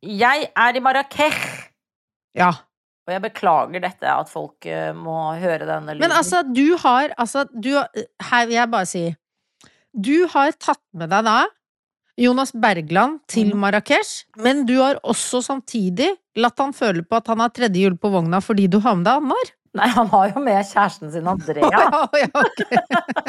Jeg i Marrakech. Ja. Og jeg beklager dette at folk må høre denne lyden. Men altså, her vil jeg bare si, du har tatt med deg da Jonas Bergland til Marrakech, men du har også samtidig latt han føle på at han har tredje hjul på vogna fordi du har med deg Annar. Nei, han har jo med kjæresten sin Andrea. Okay.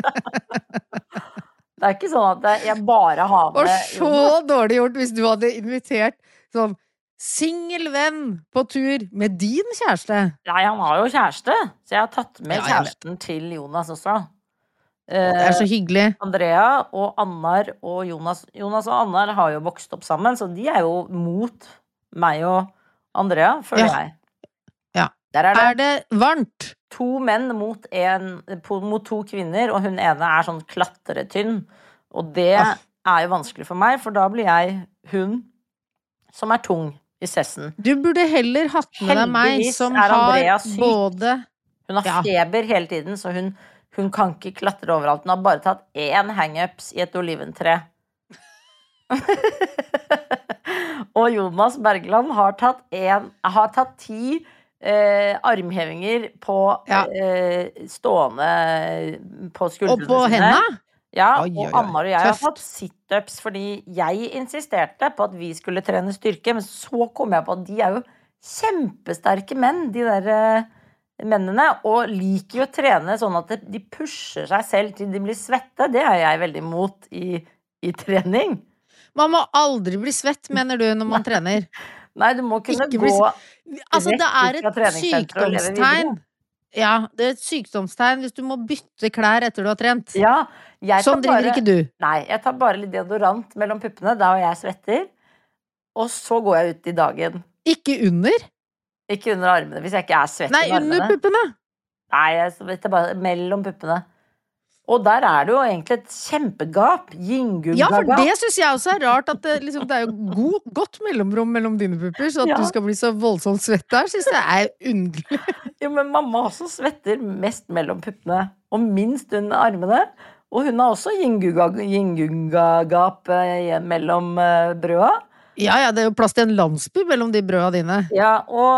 Det ikke sånn at jeg bare har med... Og så dårlig gjort hvis du hadde invitert sånn singelvenn på tur med din kjæreste. Nei, han har jo kjæreste, så jeg har tatt med kjæresten til Jonas også. Det så hyggelig. Andrea og Annar og Jonas og Annar har jo vokst opp sammen, så de jo mot meg og Andrea, føler jeg. Ja. Der det varmt? 2 menn mot 2 kvinner, og hun ene sånn klatretynn. Og det jo vanskelig for meg, for da blir jeg hun som tung i sessen. Du burde heller hatt med deg meg, som har både... Hun har feber hele tiden, så hun kan ikke klatre overalt. Hun har bare tatt 1 hang-ups i et oliventre. Og Jonas Bergland har tatt 10 armhevinger på stående på skuldrene sine. Og på hendene? Ja, og Annar og jeg har tatt sit-ups fordi jeg insisterte på at vi skulle trene styrke, men så kom jeg på at de jo kjempesterke menn, de der mennene, og liker jo å trene sånn at de pusher seg selv til de blir svette. Det jeg veldig imot i trening. Man må aldri bli svett, mener du, når man trener? Nei, du må kunne gå altså, det et sykdomstegn. Ja, det et sykdomstegn hvis du må bytte klær etter du har trent. Ja, sånn driver ikke du. Nei, jeg tar bare litt deodorant mellom puppene, da og jeg svetter, og så går jeg ut i dagen. Ikke under? Ikke under armene, hvis jeg ikke svett i armene. Nei, under puppene? Nei, jeg svetter bare mellom puppene. Og der det jo egentlig et kjempegap. Yin-gung-gap. Ja, for det synes jeg også rart, at det jo godt mellomrom mellom dine pupper, så at du skal bli så voldsomt svett der, synes jeg underlig. Jo, men mamma også svetter mest mellom puppene, og minst under armene. Og hun har også yin-gung-gap mellom brøda. Ja, det jo plass til en landsby mellom de brøda dine. Ja,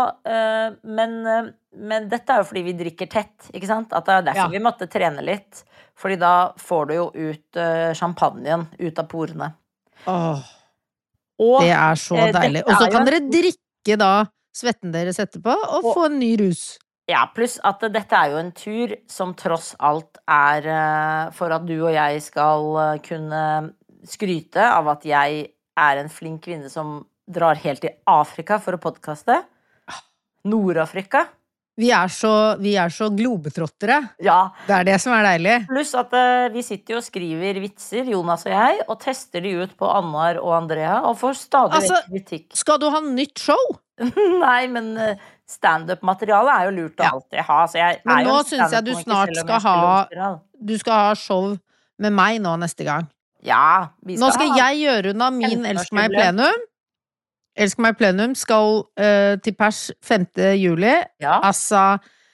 men dette jo fordi vi drikker tett, ikke sant? At det derfor vi måtte trene litt. Fordi da får du jo ut champagnen ut av porene. Det så deilig. Og så kan dere drikke da svetten deres etterpå, og få en ny rus. Ja, pluss at dette jo en tur som tross alt for at du og jeg skal kunne skryte av at jeg en flink kvinne som drar helt til Afrika for å podcaste. Nord-Afrika. Vi så globetrottere. Ja. Det det som deilig. Pluss at vi sitter jo og skriver vitser, Jonas og jeg, og tester de ut på Annar og Andrea, og får stadig kritikk. Skal du ha nytt show? Nei, men stand-up-materiale jo lurt å alltid ha. Så men nå synes jeg du snart skal ha show med meg nå neste gang. Ja, nå skal jeg gjøre unna min Elsk meg plenum. Elsk meg plenum skal til pers 5. juli. Altså,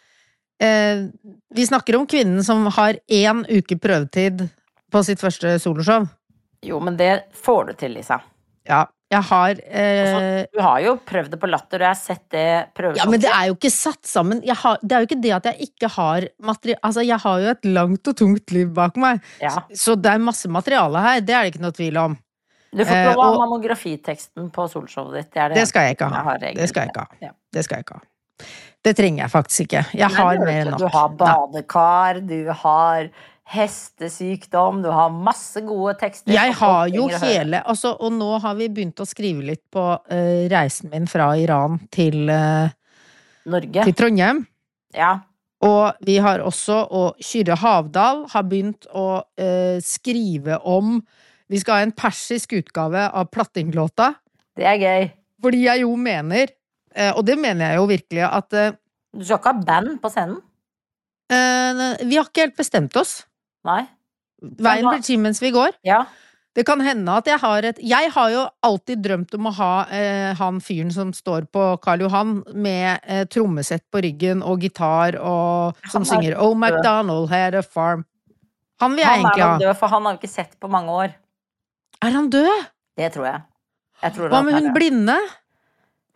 vi snakker om kvinnen som har 1 uke prøvetid på sitt første soloshow. Jo, men det får du til, Lisa. Ja, jeg har du har jo prøvd det på Latter, og jeg har sett det prøveshowet. Ja, men det jo ikke satt sammen. Det jo ikke det at jeg ikke har materiale. Altså, jeg har jo et langt og tungt liv bak meg. Så det masse materiale her. Det det ikke noe tvil om. Du får prøve å ha mammografiteksten på solshowet ditt. Det skal jeg ikke ha. Det skal jeg ikke ha. Det trenger jeg faktisk ikke. Jeg har mer nok. Du har badekar, du har hestesykdom, du har masse gode tekster. Jeg har jo hele, altså, og nå har vi begynt å skrive litt på reisen min fra Iran til Norge. Til Trondheim. Ja. Og vi har også, og Kyrre Havdal har begynt å skrive om, vi skal ha en persisk utgave av Plattinglåta. Det gøy. Fordi jeg jo mener, og det mener jeg jo virkelig, at du skal ikke ha band på scenen? Vi har ikke helt bestemt oss. Nei. Veien blir til mens vi går. Ja. Det kan hende at jeg har jo alltid drømt om å ha han fyren som står på Karl Johan med trommesett på ryggen og gitar og som synger Oh MacDonald had a farm. Han vil jeg egentlig ha. Han død, for han har vi ikke sett på mange år. Han død? Det tror jeg. Hva med hun blinde?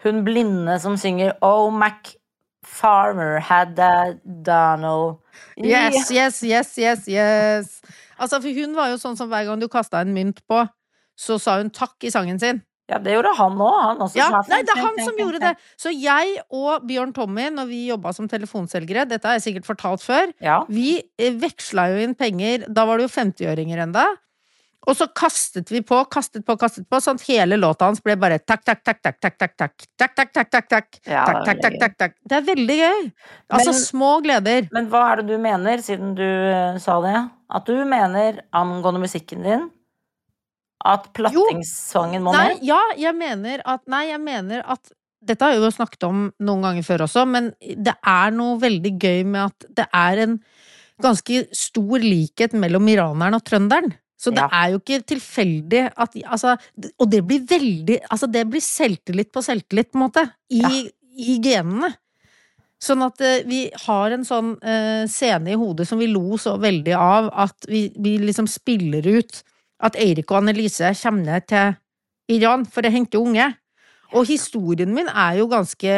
hun blinde som synger Oh, Mac Farmer had a Donald. Yes. Altså, for hun var jo sånn som hver gang du kastet en mynt på, så sa hun takk i sangen sin. Ja, det gjorde han også. Nei, det han som gjorde det. Så jeg og Bjørn Tommy, når vi jobbet som telefonselgere, dette har jeg sikkert fortalt før, vi vekslet jo inn penger, da var det jo 50-øringer enda, og så kastet på, sånn at hele låta hans ble bare takk. Det veldig gøy. Altså, små gleder. Men hva det du mener, siden du sa det? At du mener angående musikken din, at plattingssangen må med? Jeg mener at dette har jeg jo snakket om noen ganger før også, men det noe veldig gøy med at det en ganske stor likhet mellom iraneren og trønderen. Så det jo ikke tilfeldig at, altså, og det blir veldig, altså det blir selvtillit på en måte, i genene. Sånn at vi har en sånn scene i hodet som vi lo så veldig av, at vi liksom spiller ut at Eirik og Annelise kommer ned til Iran for å hente unge. Og historien min jo ganske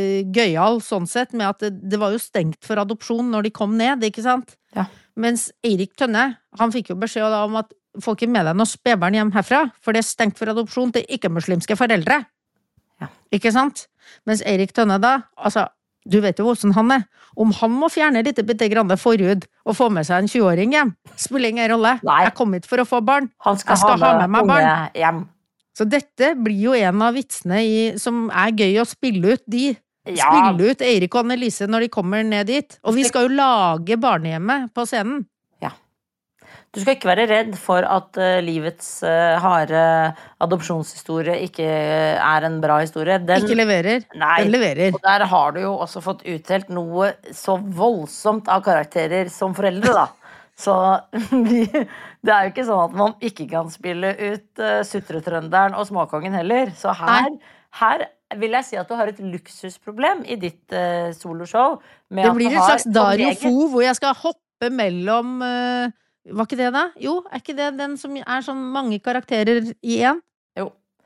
gøyal, sånn sett, med at det var jo stengt for adopsjon når de kom ned, ikke sant? Ja. Mens Eirik Tønne, han fikk jo beskjed da om at får ikke med deg noe spedbarn hjem herfra, for det stengt for adopsjon til ikke-muslimske foreldre. Ja. Ikke sant? Mens Eirik Tønne da, altså, du vet jo hvordan han om han må fjerne litt bitte grande forhud og få med seg en 20-åring hjem, spiller ingen rolle. Jeg kom hit for å få barn. Han skal ha med meg barn hjem. Så dette blir jo en av vitsene som gøy å spille ut spille ut Eirik og Annelise når de kommer ned dit. Og vi skal jo lage barnehjemmet på scenen. Ja. Du skal ikke være redd for at livets harde adopsjonshistorie ikke en bra historie. Ikke leverer. Nei. Den leverer. Og der har du jo også fått utdelt noe så voldsomt av karakterer som foreldre, da. Så det jo ikke sånn at man ikke kan spille ut sutretrønderen og småkongen heller. Så her vil jeg si at du har et luksusproblem i ditt soloshow. Det blir et slags Dario Fo, hvor jeg skal hoppe mellom var ikke det da? Jo, ikke det den som sånn mange karakterer i en? Jo.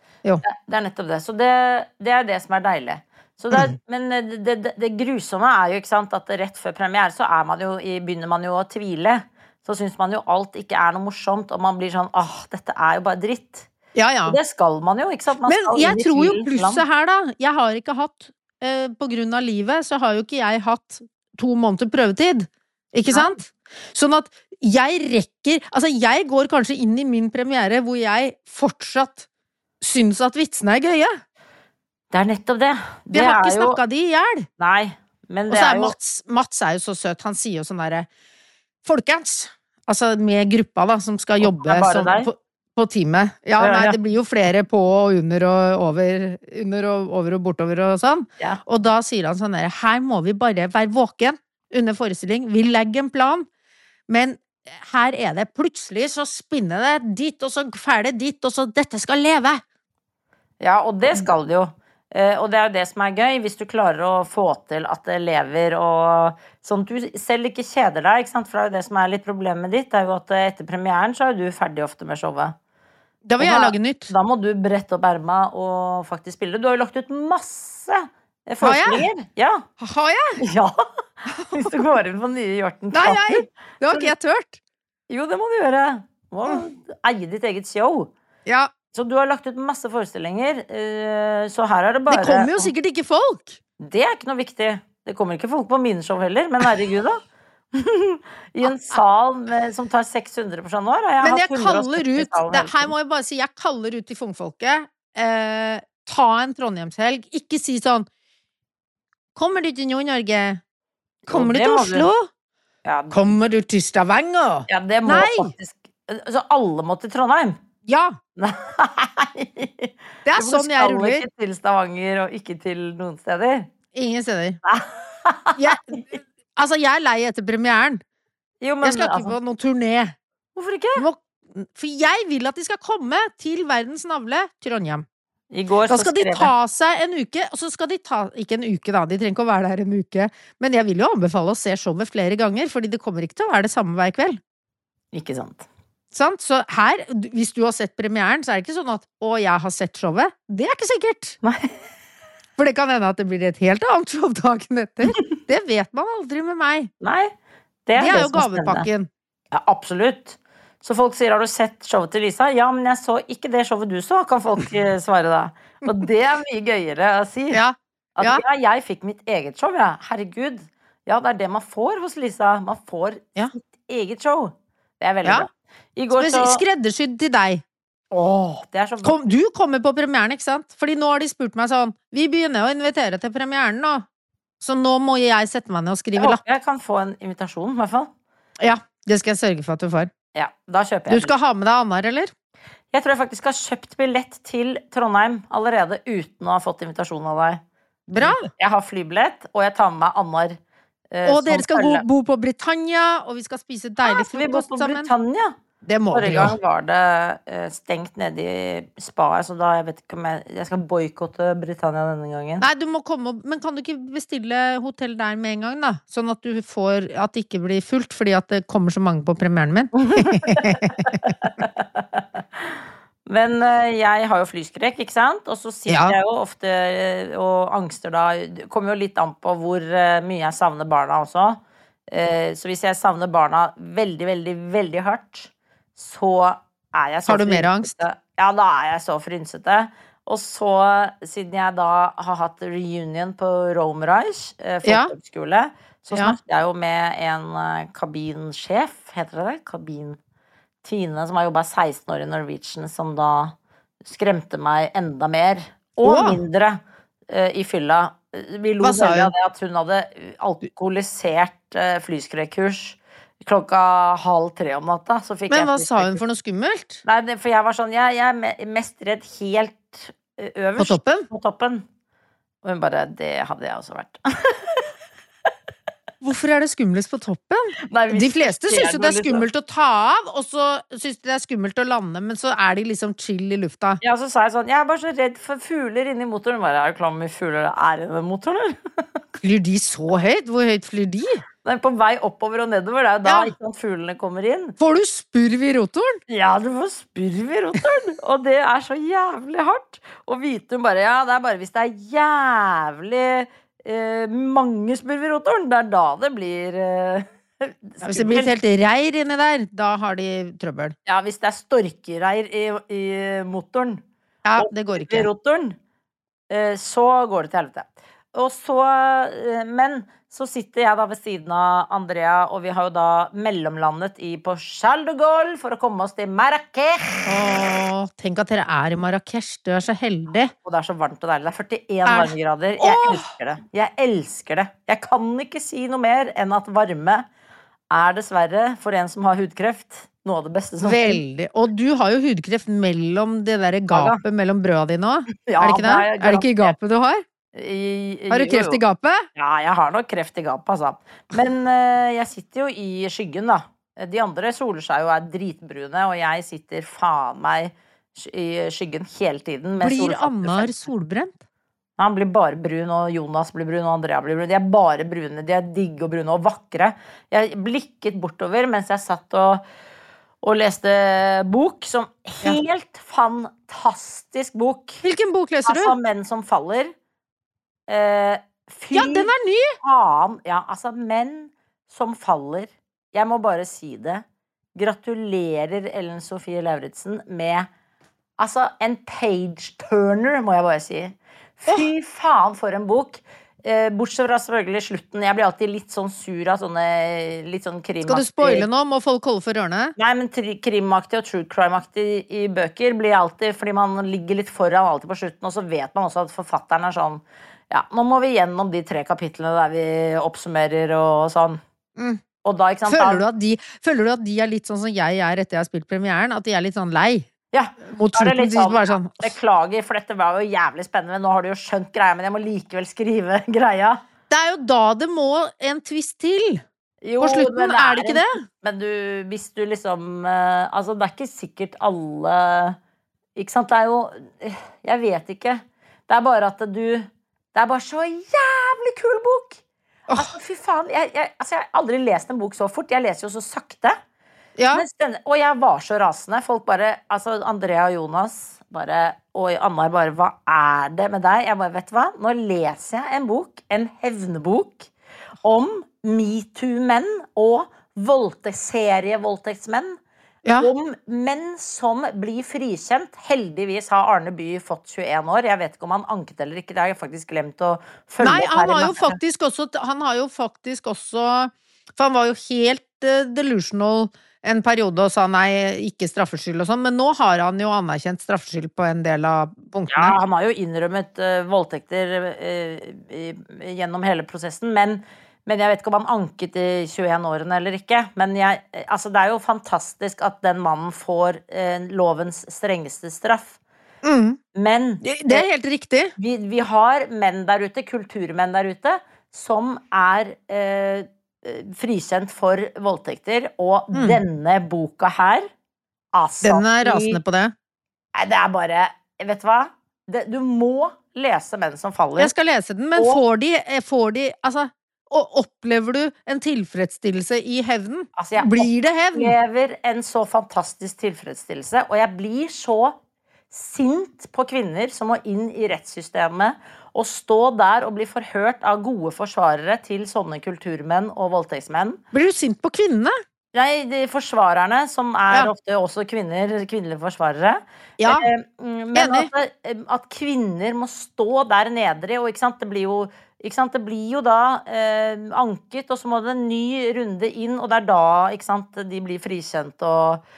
Det nettopp det. Så det det som deilig. Så men det grusomme jo, ikke sant, at rett før premiere så begynner man jo å tvile. Så synes man jo alt ikke noe morsomt, og man blir sånn, dette jo bare dritt. Ja. Og det skal man jo, ikke sant? Men jeg tror jo plusset her da, jeg har ikke hatt, på grunn av livet, så har jo ikke jeg hatt 2 måneder prøvetid. Ikke sant? Sånn at jeg rekker, altså jeg går kanskje inn i min premiere, hvor jeg fortsatt synes at vitsene gøye. Det nettopp det. Vi har ikke snakket de i hjel. Nei, men det jo... Mats jo så søt, han sier jo sånn der, folkens, altså med gruppa da, som skal jobbe på teamet. Ja, nei, det blir jo flere på og under og over og bortover og sånn. Ja. Og da sier han sånn der, her må vi bare være våken under forestilling. Vi legger en plan, men her det plutselig så spinner det dit, og så ferdig dit, og så dette skal leve. Ja, og det skal det jo. Og det jo det som gøy, hvis du klarer å få til at det lever, og sånn at du selv ikke kjeder deg, ikke sant? For det som litt problemet ditt, jo at etter premieren så du ferdig ofte med showet. Da vil jeg lage nytt. Da må du brette opp ermet og faktisk spille. Du har jo lagt ut masse forestillinger. Ja. Har jeg? Ja. Hvis du går inn på nye Hjorten. Nei, det har ikke jeg tørt. Jo, det må du gjøre. Du må eie ditt eget show. Ja. Så du har lagt ut masse forestillinger, så her det bare... Det kommer jo sikkert ikke folk! Det ikke noe viktig. Det kommer ikke folk på mine show heller, men herregud da. I en sal som tar 600 på Chat Noir. Men jeg kaller ut, her må jeg bare si, jeg kaller ut til fungfolket, ta en Trondheimshelg, ikke si sånn, kommer du til Nord-Norge? Kommer du til Oslo? Ja, kommer du til Stavanger? Ja, det må faktisk... Så alle må til Trondheim? Ja! Nei! Det sånn jeg ruller. Du skal ikke til Stavanger og ikke til noen steder? Ingen steder. Jeg lei etter premieren. Jo, men, jeg skal ikke på noen turné. Hvorfor ikke? For jeg vil at de skal komme til verdens navle, Trondheim. I går da skal de ta seg en uke, og så skal de ta, ikke en uke da, de trenger ikke å være der en uke, men jeg vil jo anbefale å se showet flere ganger, fordi det kommer ikke til å være det samme hver kveld. Ikke sant. Sant? Så her, hvis du har sett premieren, så det ikke sånn at 'å, jeg har sett showet'. Det ikke sikkert. Nei. For det kan hende at det blir et helt annet show dagen etter. Det vet man aldri med meg. Nei, det er jo gavepakken. Ja, absolutt. Så folk sier, har du sett showet til Lisa? Ja, men jeg så ikke det showet du så, kan folk svare da. Og det er mye gøyere å si. Ja. Jeg fikk mitt eget show, ja. Herregud. Ja, det er det man får hos Lisa. Man får sitt eget show. Det er veldig bra. I går så... Skreddersydd til deg. Det er så bra. Du kommer på premieren, ikke sant? Fordi nå har de spurt meg sånn, vi begynner å invitere til premieren nå. Så nå må jeg sette meg ned og skrive lapp. Jeg kan få en invitasjon, i hvert fall. Ja, det skal jeg sørge for at du får. Ja, da kjøper jeg. Du skal ha med deg Annar, eller? Jeg tror jeg faktisk har kjøpt billett til Trondheim allerede uten å ha fått invitasjon av deg. Bra. Jeg har flybillett, og jeg tar med meg Annar. Og dere skal bo på Britannia, og vi skal spise deilig frokost sammen. Britannia? Det må vi jo. Forrige gang var det stengt nede i spaet, så da jeg vet ikke om jeg skal boykotte Britannia denne gangen. Nei, du må komme, men kan du ikke bestille hotell der med en gang da? Sånn at du får, at det ikke blir fullt, fordi at det kommer så mange på premieren min. Men jeg har jo flyskrekk, ikke sant? Og så sitter jeg jo ofte og angster da. Det kommer jo litt an på hvor mye jeg savner barna også. Så hvis jeg savner barna veldig, veldig, veldig hardt, så er jeg så Har du mer angst? Ja, da er jeg så frynsete. Og så, siden jeg da har hatt reunion på Romerais folkehøgskole, så snakket jeg jo med en kabinsjef, heter det det? Tine, som har jobbet 16 år i Norwegian, som da skremte meg enda mer, og mindre, i fylla. Vi lo veldig av det at hun hadde alkoholisert flyskrek-kurs 2:30 om natta. Men hva sa hun for noe skummelt? Nei, for jeg var sånn, jeg er mest redd helt øverst. På toppen. Og hun bare, det hadde jeg også vært. Hvorfor er det skummelst på toppen? Nei, de fleste synes jo det er skummelt å ta av, og så synes de det er skummelt å lande, men så er de liksom chill i lufta. Ja, så sa jeg sånn, jeg er bare så redd for fugler inni motoren. Bare, er du klar med fugler i den motoren? Flyr de så høyt? Hvor høyt flyr de? Nei, på vei oppover og nedover, det er jo da ikke sånn fuglene kommer inn. Får du spurv i rotoren? Ja, du får spurv i rotoren, og det er så jævlig hardt. Og Vidtun bare, det er bare hvis det er jævlig mange spurv i rotoren, det er da det blir hvis det blir et helt reir inni der, da har de trøbbel. Ja, hvis det er storkereir i motoren, det går ikke. I rotoren, så går det til helvete. Og så, men så sitter jeg da ved siden av Andrea, og vi har jo da mellomlandet på Charles de Gaulle for å komme oss til Marrakech. Tenk at dere er i Marrakech, du er så heldig. Og det er så varmt og deilig, det er 41 varmegrader. Jeg elsker det. Jeg kan ikke si noe mer enn at varme er dessverre, for en som har hudkreft, noe av det beste som Veldig. Og du har jo hudkreft mellom det der gapet mellom brøda dine også. Er det ikke det? Er det ikke i gapet du har? Har du kreft i gapet? Ja, jeg har nok kreft i gapet, altså. Men jeg sitter jo i skyggen, da. De andre soler seg jo er dritbrune, og jeg sitter faen meg i skyggen hele tiden. Blir Annar solbrent? Han blir bare brun, og Jonas blir brun, og Andrea blir brun. De er bare brune, de er digge og brune og vakre. Jeg blikket bortover mens jeg satt og leste bok, som helt fantastisk bok. Hvilken bok leser du? Altså, Menn som faller. Ja, den er ny! Faen, altså menn som faller. Jeg må bare si det. Gratulerer Ellen Sofie Lauritsen med en page-turner, må jeg bare si. Fy faen for en bok. Bortsett fra selvfølgelig slutten. Jeg blir alltid litt sånn sur av sånne litt sånn krimaktig. Skal du spoile nå? Må folk holde for ørene? Nei, men krimaktig og true crime-aktig i bøker blir alltid, fordi man ligger litt foran alltid på slutten, og så vet man også at forfatteren er sånn, nå må vi gjennom de 3 kapitlene der vi oppsummerer og sånn. Og da, ikke sant, føler du at de er litt sånn som jeg er etter jeg har spilt premieren? At de er litt sånn lei? Ja, mot slutten, sånn. Beklager, for dette var jo jævlig spennende. Nå har du jo skjønt greia, men jeg må likevel skrive greia. Det er jo da det må en twist til. På slutten, er det ikke det? Men hvis du liksom altså, det er ikke sikkert alle. Ikke sant, det er jo jeg vet ikke. Det er bare at det er bare så jævlig kul bok. Altså, fy faen, jeg har aldri lest en bok så fort. Jeg leser jo så sakte. Og jeg var så rasende. Folk bare, altså Andrea og Jonas bare, og Anna bare, hva det med deg? Jeg bare, vet du hva? Nå leser jeg en bok, en hevnebok, om MeToo-menn og serievoldtektsmenn. Ja. Om menn som blir frikjent. Heldigvis har Arne By fått 21 år. Jeg vet ikke om han anket eller ikke. Det har jeg faktisk glemt å følge opp. Nei, han har jo faktisk også for han var jo helt delusional en periode og sa nei, ikke straffskyld og sånn, men nå har han jo anerkjent straffskyld på en del av punktene. Ja, han har jo innrømmet voldtekter gjennom hele prosessen, men jeg vet ikke om han anket i 21-årene eller ikke. Men altså det jo fantastisk at den mannen får lovens strengeste straff. Men det helt riktig. Vi har menn der ute, kulturmenn der ute, som frikjent for voldtekter, og denne boka her altså, den rasende på det. Nei, det bare, vet du hva? Du må lese Menn som faller. Jeg skal lese den, men får de altså, og opplever du en tilfredsstillelse i hevnen? Altså, blir det hevn? Jeg opplever en så fantastisk tilfredsstillelse, og jeg blir så sint på kvinner som må inn i rettssystemet og stå der og bli forhørt av gode forsvarere til sånne kulturmenn og voldtektsmenn. Blir du sint på kvinnene? Nei, de forsvarerne, som ofte også kvinnelige forsvarere. Ja, men at kvinner må stå der nedre, og ikke sant, det blir jo da anket, og så må det en ny runde inn, og det da, ikke sant, de blir frikjent,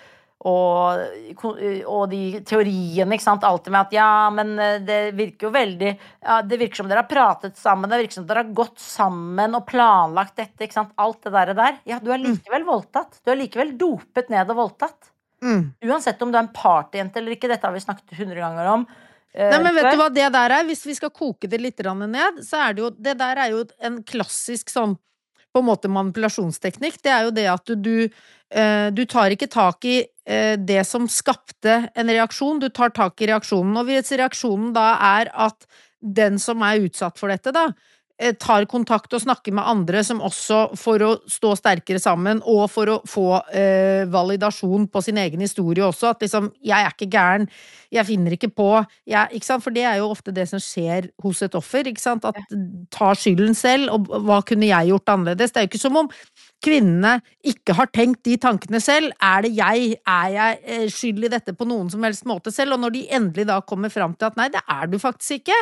og de teoriene, ikke sant, alltid med at ja, men det virker jo veldig, ja, det virker som dere har pratet sammen, det virker som dere har gått sammen og planlagt dette, ikke sant, alt det der. Ja, du likevel voldtatt, du likevel dopet ned og voldtatt. Uansett om du en partyjente eller ikke, dette har vi snakket 100 ganger om. Nei, men vet du hva det der hvis vi skal koke det litt ned, så det jo, det der jo en klassisk sånn, på en måte manipulasjonsteknikk. Det jo det at du tar ikke tak i det som skapte en reaksjon, du tar tak i reaksjonen, og hvis reaksjonen da at den som utsatt for dette da, tar kontakt og snakker med andre som også for å stå sterkere sammen, og for å få validasjon på sin egen historie også, at liksom, jeg ikke gæren, jeg finner ikke på, ikke sant? For det jo ofte det som skjer hos et offer, ikke sant? At ta skylden selv, og hva kunne jeg gjort annerledes? Det jo ikke som om kvinnene ikke har tenkt de tankene selv, det jeg skyld i dette på noen som helst måte selv, og når de endelig da kommer frem til at nei, det du faktisk ikke,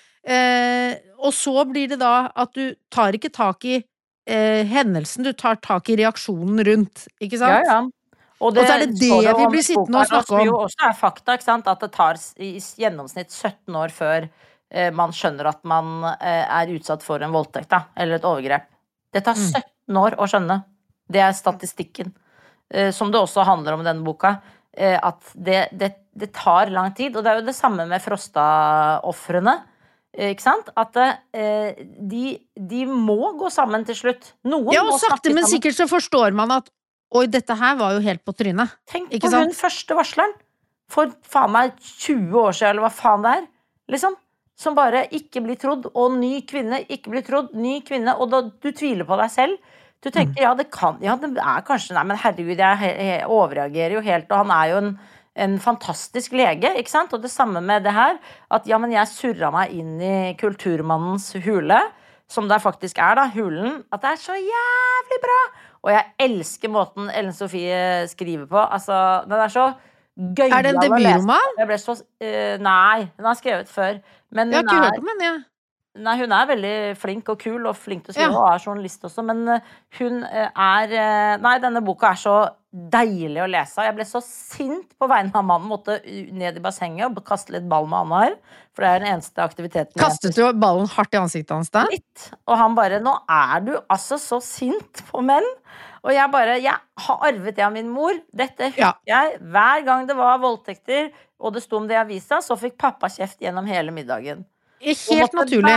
og så blir det da at du tar ikke tak i hendelsen, du tar tak i reaksjonen rundt, ikke sant? Ja. Og så det vi blir sittende og snakke om. Det jo også fakta, ikke sant? At det tar i gjennomsnitt 17 år før man skjønner at man utsatt for en voldtekt, da, eller et overgrep. Det tar 17 år å skjønne. Det statistikken. Som det også handler om i denne boka. At det tar lang tid, og det jo det samme med Frosta-offrene. Ikke sant? At de må gå sammen til slutt. Noen og sakte, men sikkert så forstår man at oi, dette her var jo helt på trynet. Tenk på hun første varsleren for faen meg 20 år siden, eller hva faen det liksom, som bare ikke blir trodd, og ny kvinne ikke blir trodd, ny kvinne, og da du tviler på deg selv. Du tenker, det kanskje, nei, men herregud, jeg overreagerer jo helt, og han jo en fantastisk lege, ikke sant? Og det samme med det her, at ja, men jeg surret meg inn i kulturmannens hule, som det faktisk da, hulen, at det så jævlig bra. Og jeg elsker måten Ellen Sofie skriver på, altså, den så gøy. Det en debutroman? Jeg ble så, nei, den har skrevet før. Men jeg har ikke hørt om den, ja. Nei, hun veldig flink og kul, og flink til å skrive, og journalist også, men hun nei, denne boka så deilig å lese. Jeg ble så sint på vegne av mannen, måtte ned i bassenget og kaste litt ball med Anna her, for det den eneste aktiviteten. Kastet du ballen hardt i ansiktet hans da? Litt, og han bare, nå du altså så sint på menn, og jeg har arvet det av min mor, dette husker jeg, hver gang det var voldtekter, og det sto om det i avisa, så fikk pappa kjeft gjennom hele middagen. Helt naturlig.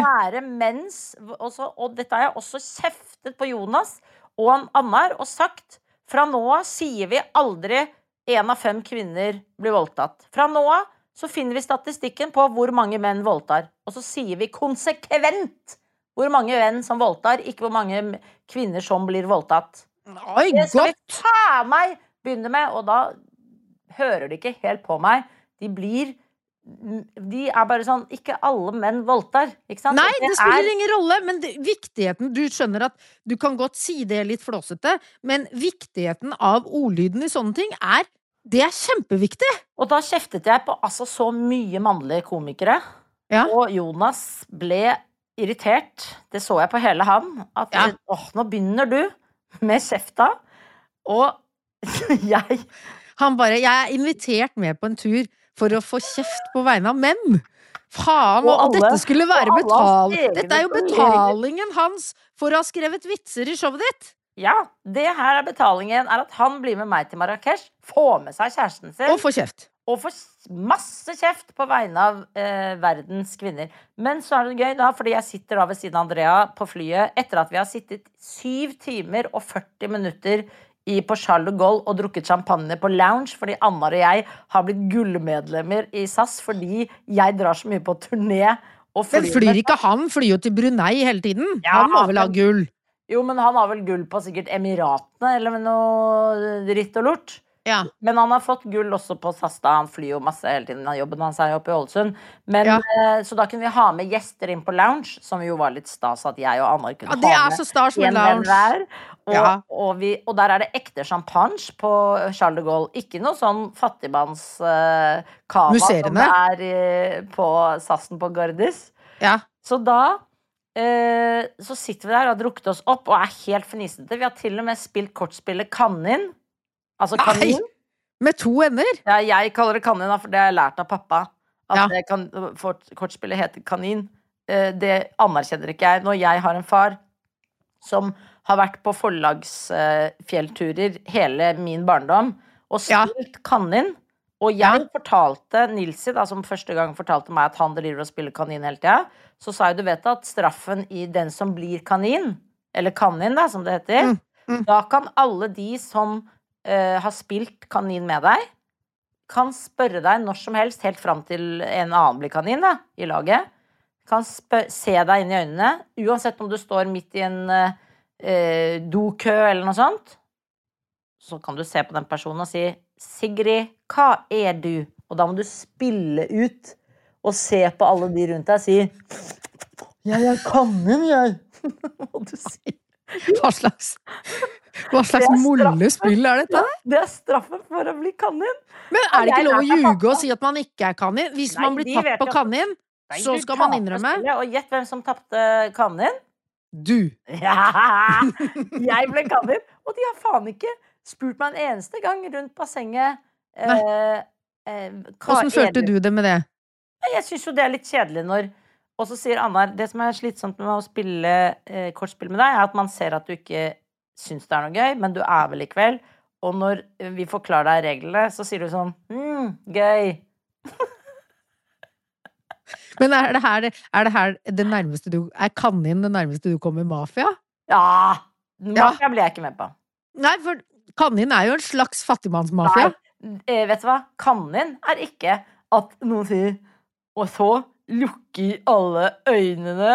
Og dette har jeg også kjeftet på Jonas og Annar og sagt, fra nå av sier vi aldri 1 av 5 kvinner blir voldtatt. Fra nå av så finner vi statistikken på hvor mange menn voldtar, og så sier vi konsekvent hvor mange menn som voldtar, ikke hvor mange kvinner som blir voldtatt. Oi, det skal vi ta meg begynne med, og da hører de ikke helt på meg. De blir de bare sånn, ikke alle menn voldtar, ikke sant? Nei, det spiller ingen rolle, men viktigheten, du skjønner at du kan godt si det litt flåsete, men viktigheten av ordlyden i sånne ting det kjempeviktig. Og da kjeftet jeg på altså så mye mannlige komikere, og Jonas ble irritert, det så jeg på hele han, at nå begynner du med kjefta, og Han bare, jeg er invitert med på en tur for å få kjeft på vegne av menn. Faen, og dette skulle være dette jo betalingen hans for å ha skrevet vitser i showet ditt. Ja, det her betalingen, at han blir med meg til Marrakesh, får med seg kjæresten sin. Og får kjeft. Og får masse kjeft på vegne av verdens kvinner. Men så det gøy da, fordi jeg sitter da ved siden av Andrea på flyet, etter at vi har sittet 7 timer og 40 minutter på Charles de Gaulle og drukket champagne på lounge, fordi Annar og jeg har blitt gullmedlemmer i SAS, fordi jeg drar så mye på turné. Men flyr ikke han? Flyr jo til Brunei hele tiden. Han må vel ha gull? Jo, men han har vel gull på sikkert Emiratene, eller med noe ritt og lort. Ja. Men han har fått gull også på SAS da, han flyr jo masse hele tiden, jobben hans oppe i Ålesund. Men, så da kunne vi ha med gjester inn på lounge, som jo var litt stas at jeg og Annar kunne ha med så stas med lounge. Og der det ekte champagne på Charles de Gaulle, ikke noe sånn fattigmanns kava som det på Sassen på Gardis. Så da så sitter vi der og har drukket oss opp og helt fnisete. Vi har til og med spilt kortspillet Kanin. Altså kanin. Nei, med 2 ender? Ja, jeg kaller det kanin, for det har jeg lært av pappa. At kortspillet heter kanin. Det anerkjenner ikke jeg. Når jeg har en far som har vært på forlagsfjellturer hele min barndom, og spilt kanin, og jeg fortalte Nilsi, da, som første gang fortalte meg at han driver og spiller kanin hele tiden, så sa jeg, du vet at straffen i den som blir kanin, eller kanin da, som det heter, da kan alle de som har spilt kanin med deg, kan spørre deg når som helst, helt frem til en annen blir kanin da, i laget, kan se deg inn i øynene, uansett om du står midt i en dokø eller noe sånt, så kan du se på den personen og si, Sigrid, hva du? Og da må du spille ut og se på alle de rundt deg og si, jeg kanin, jeg. Må du si. Hva slags mollespill dette? Det straffen for å bli kanin. Men det ikke lov å ljuge og si at man ikke kanin? Hvis man blir tatt på kanin, så skal man innrømme. Og gjett hvem som tappte kanin? Du. Ja, jeg ble kanin. Og de har faen ikke spurt meg en eneste gang rundt bassenget. Hvordan følte du det med det? Jeg synes jo det litt kjedelig når. Og så sier Annar, det som slitsomt med å spille kortspill med deg, at man ser at du ikke synes det noe gøy, men du vel i kveld. Og når vi forklarer deg reglene, så sier du sånn, gøy. Men det her det nærmeste du, kanin det nærmeste du kommer mafia? Ja, mafia blir jeg ikke med på. Nei, for kanin jo en slags fattigmannsmafia. Nei, vet du hva? Kanin ikke at noen sier, og så lukker alle øynene,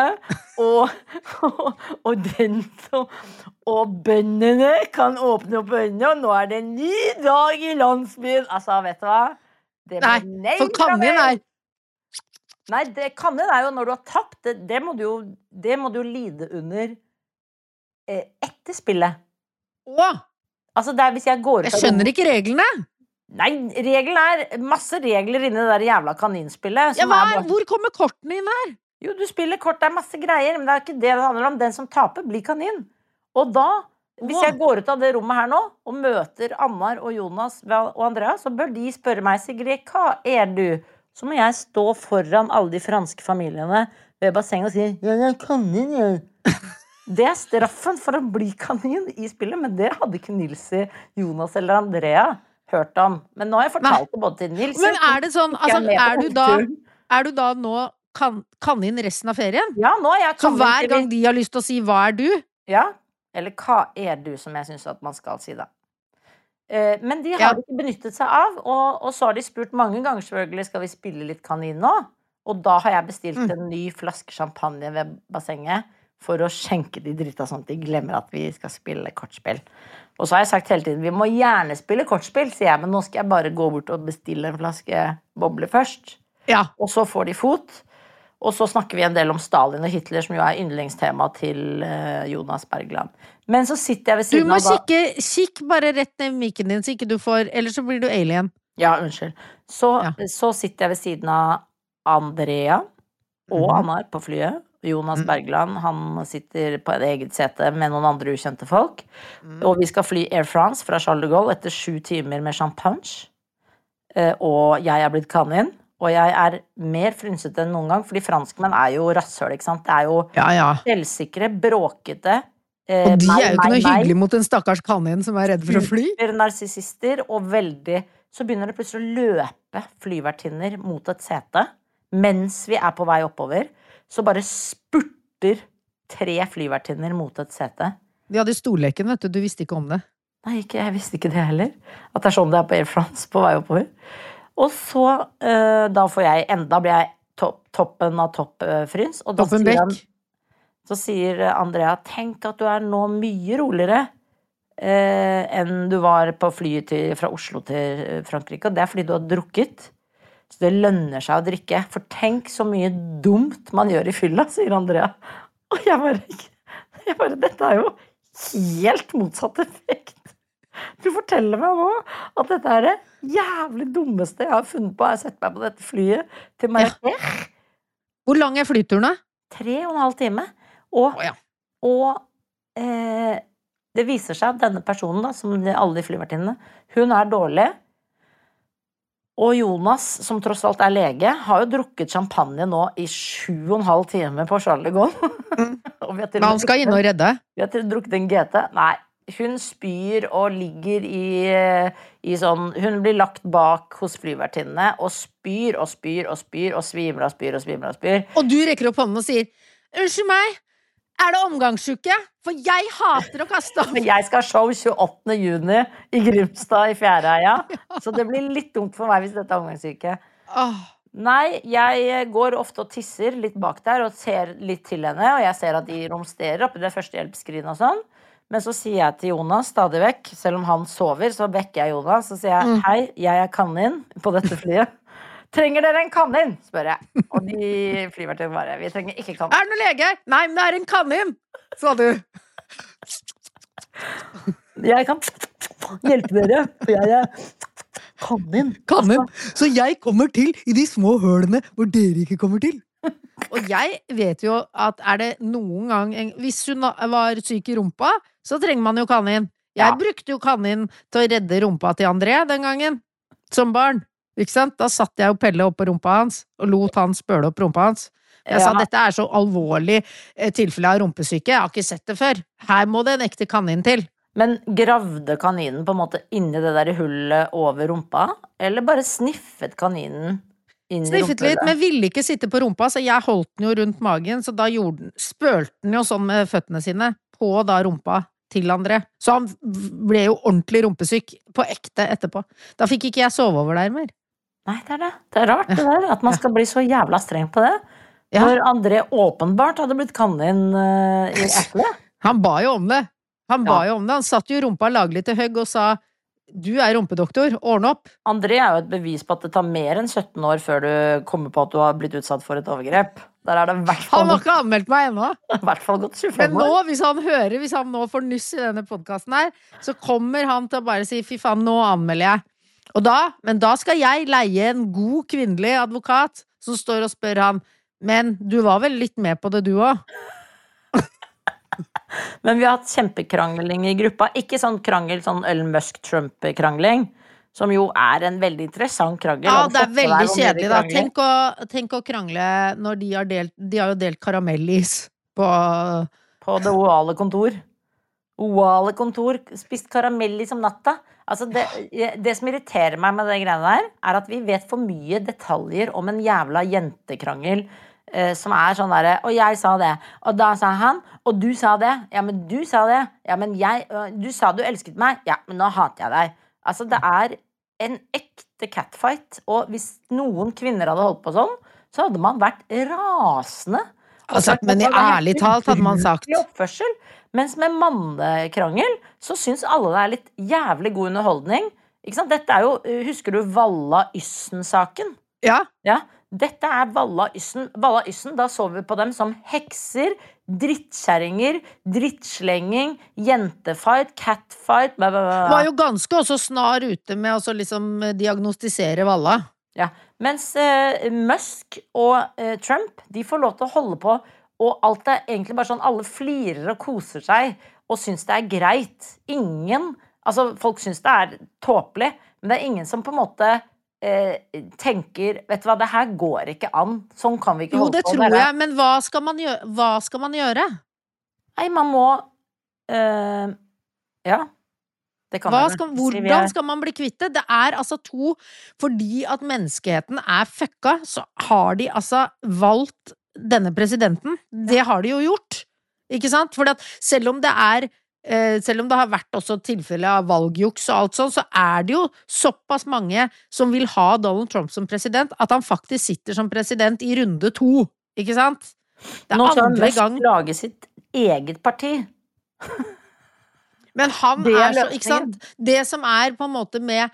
og bøndene kan åpne opp øynene, og nå det en ny dag i landsbyen. Altså, vet du hva? Nei, for kanin Nei, kanin jo når du har tapt, det må du jo lide under etter spillet. Altså, hvis jeg går ut Jeg skjønner ikke reglene. Nei, reglene masse regler inni det der jævla kaninspillet. Hvor kommer kortene inn her? Jo, du spiller kort, det masse greier, men det ikke det handler om. Den som taper blir kanin. Og da, hvis jeg går ut av det rommet her nå, og møter Annar og Jonas og Andrea, så bør de spørre meg, Sigrid, hva du? Så må jeg stå foran alle de franske familiene ved bassenget og si, jeg kanin, jeg. Det straffen for å bli kanin i spillet, men det hadde ikke Nilsi, Jonas eller Andrea hørt om. Men nå har jeg fortalt det både til Nilsi. Men det sånn, altså, du da nå kanin resten av ferien? Ja, nå jeg kanin. Så hver gang de har lyst til å si, hva du? Ja, eller hva du, som jeg synes at man skal si da. Men de har ikke benyttet seg av, og så har de spurt mange ganger, selvfølgelig, skal vi spille litt kanin nå? Og da har jeg bestilt en ny flaske champagne ved bassenget, for å skjenke de drita sånn at de glemmer at vi skal spille kortspill. Og så har jeg sagt hele tiden, vi må gjerne spille kortspill, sier jeg, men nå skal jeg bare gå bort og bestille en flaske boble først. og så får de fot. Og så snakker vi en del om Stalin og Hitler, som jo yndlingstema til Jonas Bergland. Men så sitter jeg ved siden av... Du må kikk bare rett ned i mikken din, så ikke du får... Eller så blir du alien. Ja, unnskyld. Så sitter jeg ved siden av Andrea og Anna på flyet. Jonas Bergland, han sitter på et eget sete med noen andre ukjente folk. Og vi skal fly Air France fra Charles de Gaulle etter 7 timer med champagne. Og jeg blitt kanin. Og jeg mer frynsete enn noen gang, fordi franskmenn jo rasshøl, ikke sant? Det jo selvsikre, bråkete. Og de jo ikke noe hyggelig mot en stakkars kanin som redd for å fly. Narsissister, og veldig... Så begynner det plutselig å løpe flyvertinner mot et sete. Mens vi på vei oppover, så bare spurter 3 flyvertinner mot et sete. De hadde stolleken, vet du. Du visste ikke om det. Nei, jeg visste ikke det heller. At det sånn det på Air France på vei oppover. Og så, da blir jeg toppen av toppfryns. Og så sier Andrea, tenk at du nå mye roligere enn du var på flyet fra Oslo til Frankrike. Og det fordi du har drukket. Så det lønner seg å drikke. For tenk så mye dumt man gjør i fylla, sier Andrea. Og jeg bare dette jo helt motsatt effekt. Du forteller meg nå at dette det jævlig dummeste jeg har funnet på. Jeg har sett meg på dette flyet til Marrakech. Hvor lang flyturen da? 3,5 timer. Og det viser seg at denne personen, da, som alle de flyvertinnene, hun dårlig. Og Jonas, som tross alt lege, har jo drukket champagne nå i 7,5 timer på Charles de Gaulle. Men han skal inn og redde? Vi har drukket en GT. Nei. Hun spyr og ligger i sånn... Hun blir lagt bak hos flyvertinnene og spyr og spyr og spyr og svimer og spyr og svimer og spyr. Og du rekker opp hånden og sier, unnskyld meg, det omgangssyke? For jeg hater å kaste opp. Men jeg skal ha show 28. juni i Grimstad i Fjæreheia, så det blir litt dumt for meg hvis dette omgangssyke. Nei, jeg går ofte og tisser litt bak der og ser litt til henne, og jeg ser at de romsterer oppe i det første hjelpskrinet og sånn. Men så sier jeg til Jonas stadig vekk, selv om han sover, så vekker jeg Jonas, og sier jeg, hei, jeg kanin på dette flyet. Trenger dere en kanin? Spør jeg. Og de flyvertinnene bare, vi trenger ikke kanin. Det noe lege? Nei, men det en kanin, sa du. Jeg kan hjelpe dere, for jeg kanin. Kanin. Så jeg kommer til i de små hølene hvor dere ikke kommer til. Og jeg vet jo at det noen gang hvis hun var syk i rumpa, så trenger man jo kanin. Jeg brukte jo kanin til å redde rumpa til André den gangen, som barn. Ikke sant? Da satt jeg og Pelle opp på rumpa hans, og lot han spøle opp rumpa hans. Jeg sa, dette så alvorlig tilfelle av rumpesyke, jeg har ikke sett det før. Her må det en ekte kanin til. Men gravde kaninen på en måte inni det der hullet over rumpa, eller bare sniffet kaninen? Sniffet litt, men ville ikke sitte på rumpa, så jeg holdt den jo rundt magen, så da spølte den jo sånn med føttene sine på da rumpa til André. Så han ble jo ordentlig rumpesyk på ekte etterpå. Da fikk ikke jeg sove over der mer. Nei, det det. Det rart det der, at man skal bli så jævla streng på det. Når André åpenbart hadde blitt kanin i eplet. Han ba jo om det. Han satt jo i rumpa laglig til høgg og sa du rumpedoktor, ordne opp. André jo et bevis på at det tar mer enn 17 år før du kommer på at du har blitt utsatt for et overgrep. Der det hvertfall... Han har ikke anmeldt meg ennå. I hvert fall gått 25 år. Men nå, hvis han nå får nyss i denne podcasten her, så kommer han til å bare si, fy faen, nå anmelder jeg. Men da skal jeg leie en god kvinnelig advokat som står og spør han, men du var vel litt med på det du også? Men vi har hatt kjempekrangling i gruppa. Ikke sånn krangel, sånn Elon Musk-Trump-krangling, som jo en veldig interessant krangel. Ja, det veldig kjedelig da. Tenk å krangle når de har jo delt karamellis på det ovale kontor. Ovale kontor, spist karamellis om natta. Altså det som irriterer meg med det greiene der, at vi vet for mye detaljer om en jævla jentekrangel, som sånn der, og jeg sa det, og da sa han, og du sa det, ja, men du sa det, ja, men du sa du elsket meg, ja, men nå hater jeg deg. Altså, det en ekte catfight, og hvis noen kvinner hadde holdt på sånn, så hadde man vært rasende. Men i ærlig talt hadde man sagt. I oppførsel, mens med mannekrangel, så synes alle det litt jævlig god underholdning. Ikke sant? Dette jo, husker du Valla Yssen-saken? Ja. Ja. dette Valla Yssen. Valla Yssen, da så vi på dem som hekser, drittkjerringer, drittslenging, jentefight, catfight, Var jo ganske også snar ute med å liksom diagnostisere Valla. Ja, mens Musk og Trump, de får lov til å holde på, og alt egentlig bare sånn, alle flirer og koser seg, og synes det greit. Folk synes det tåpelig, men det ingen som på en måte tenker, vet du hva, det her går ikke an. Sånn kan vi ikke holde på. Jo, det tror jeg, men hva skal man gjøre? Nei, man må ja, det kan hvordan skal man bli kvitt det? Det altså fordi at menneskeheten fucka, så har de altså valgt denne presidenten. Det har de jo gjort, ikke sant? Fordi at selv om det har vært også tilfelle av valgjuks og alt sånn, så det jo såpass mange som vil ha Donald Trump som president, at han faktisk sitter som president i runde 2, ikke sant? Nå skal han mest lage sitt eget parti. Men han så, ikke sant? Det som på en måte med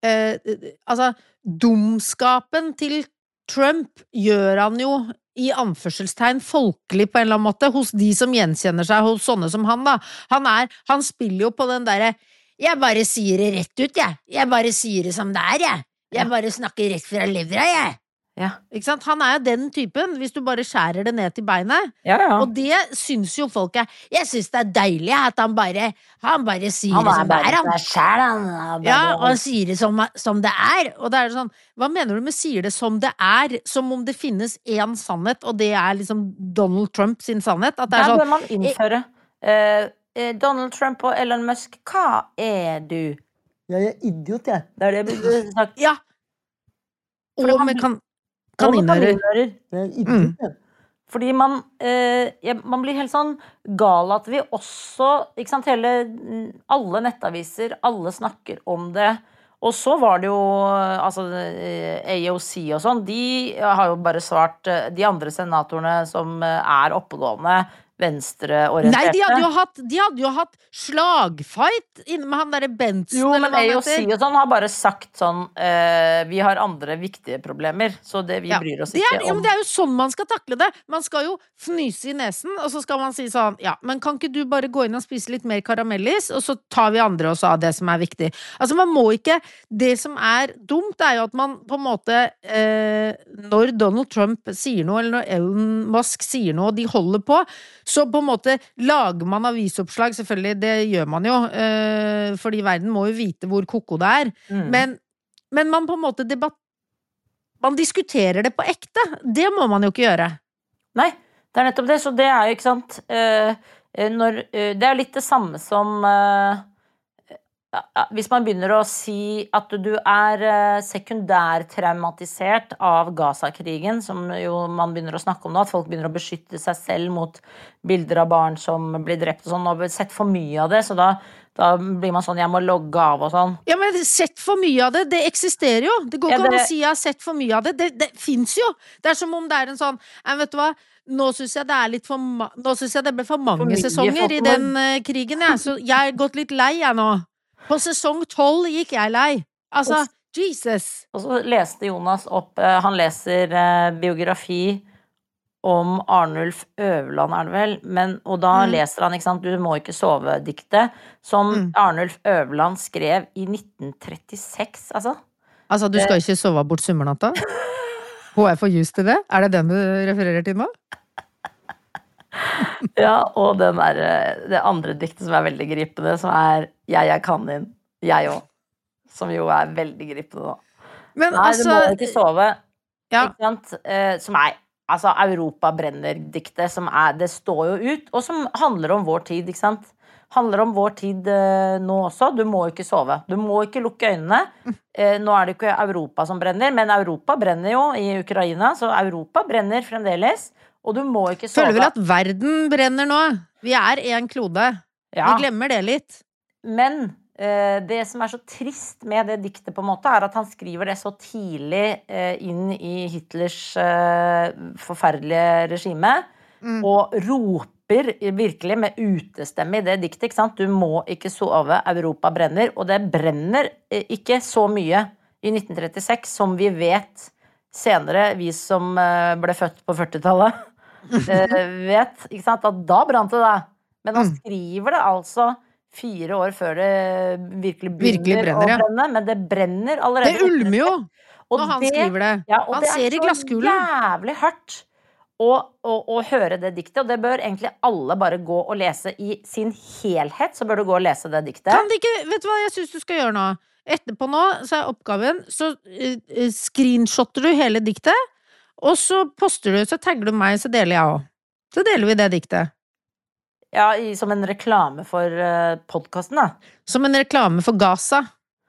dumskapen til Trump gjør han jo i anførselstegn folkelig på en eller annen måte, hos de som gjenkjenner seg, hos sånne som han da. Han spiller jo på den der, jeg bare sier det rett ut, jeg bare sier det som det jeg bare snakker rett fra levra, Ja. Ikke sant? Han jo den typen, hvis du bare skjærer det ned til beinet. Ja. Og det synes jo folk jeg synes det deilig at han bare sier det som det Ja, og han sier det som det og det sånn, hva mener du med sier det som det som om det finnes en sannhet, og det liksom Donald Trump sin sannhet? At det sånn, bør man innføre Donald Trump og Elon Musk, hva du? Jeg idiot, jeg. Det det jeg burde sagt. Ja. Og med kaninører. Fordi man blir helt sånn gal at vi også, ikke sant, alle nettaviser, alle snakker om det. Og så var det jo, AOC og sånn, de har jo bare svart, de andre senatorene som oppegående, venstreorienterte. Nei, de hadde jo hatt slagfight inne med han der Benson. Jo, men AOC og sånn har bare sagt sånn, vi har andre viktige problemer, så det vi bryr oss ikke om. Det jo sånn man skal takle det. Man skal jo fnyse i nesen, og så skal man si sånn, ja, men kan ikke du bare gå inn og spise litt mer karamellis, og så tar vi andre også av det som viktig. Man må ikke, det som dumt jo at man på en måte, når Donald Trump sier noe, eller når Elon Musk sier noe, og de holder på, så på en måte lager man avisoppslag, selvfølgelig, det gjør man jo, fordi verden må jo vite hvor koko det men man på en måte man diskuterer det på ekte, det må man jo ikke gjøre. Nei, det nettopp det, så det jo, ikke sant, det jo litt det samme som hvis man begynner å si at du sekundærtraumatisert av Gaza-krigen, som jo man begynner å snakke om nå, at folk begynner å beskytte seg selv mot bilder av barn som blir drept og sånn, og har sett for mye av det, så da blir man sånn, jeg må logge av og sånn. Ja, men sett for mye av det eksisterer jo. Det går ikke an å si jeg har sett for mye av det. Det finnes jo. Det som om det en sånn, vet du hva, nå synes jeg det nå synes jeg det ble for mange sesonger i den krigen, så jeg har gått litt lei nå. På sesong 12 gikk jeg lei. Jesus. Og så leste Jonas opp, han leser biografi om Arnulf Øverland det vel, og da leser han, ikke sant, du må ikke sove diktet, som Arnulf Øverland skrev i 1936, du skal ikke sove bort sommernatta? Hun for just til det? Det den du refererer til nå? Ja, og det andre diktet som veldig gripende, som Jeg kanin, jeg også, som jo veldig gripende da. Men nei, du må ikke sove, ikke sant? Som Europa brenner-diktet, som det står jo ut, og som handler om vår tid, ikke sant? Handler om vår tid nå også, du må ikke sove, du må ikke lukke øynene. Nå det ikke Europa som brenner, men Europa brenner jo i Ukraina, så Europa brenner fremdeles, og du må ikke sove. Føler vel at verden brenner nå? Vi en klode. Vi glemmer det litt. Men det som så trist med det diktet på en måte, at han skriver det så tidlig inn i Hitlers forferdelige regime, og roper virkelig med utestemme i det diktet, ikke sant? Du må ikke sove, Europa brenner, og det brenner ikke så mye i 1936 som vi vet senere, vi som ble født på 40-tallet, vet, ikke sant, at da brant det. Men han skriver det altså 4 år før det virkelig begynner å brenne, men det brenner allerede. Det ulmer jo når han skriver det. Ja, og han ser i glasskulen. Det er så jævlig hardt å høre det diktet, og det bør egentlig alle bare gå og lese i sin helhet, så bør du gå og lese det diktet. Kan det ikke, vet du hva jeg synes du skal gjøre nå? Etterpå nå, så oppgaven, så screenshotter du hele diktet, og så poster du, så tagger du meg, så deler jeg også. Så deler vi det diktet. Ja, som en reklame for podcasten da. Som en reklame for Gaza.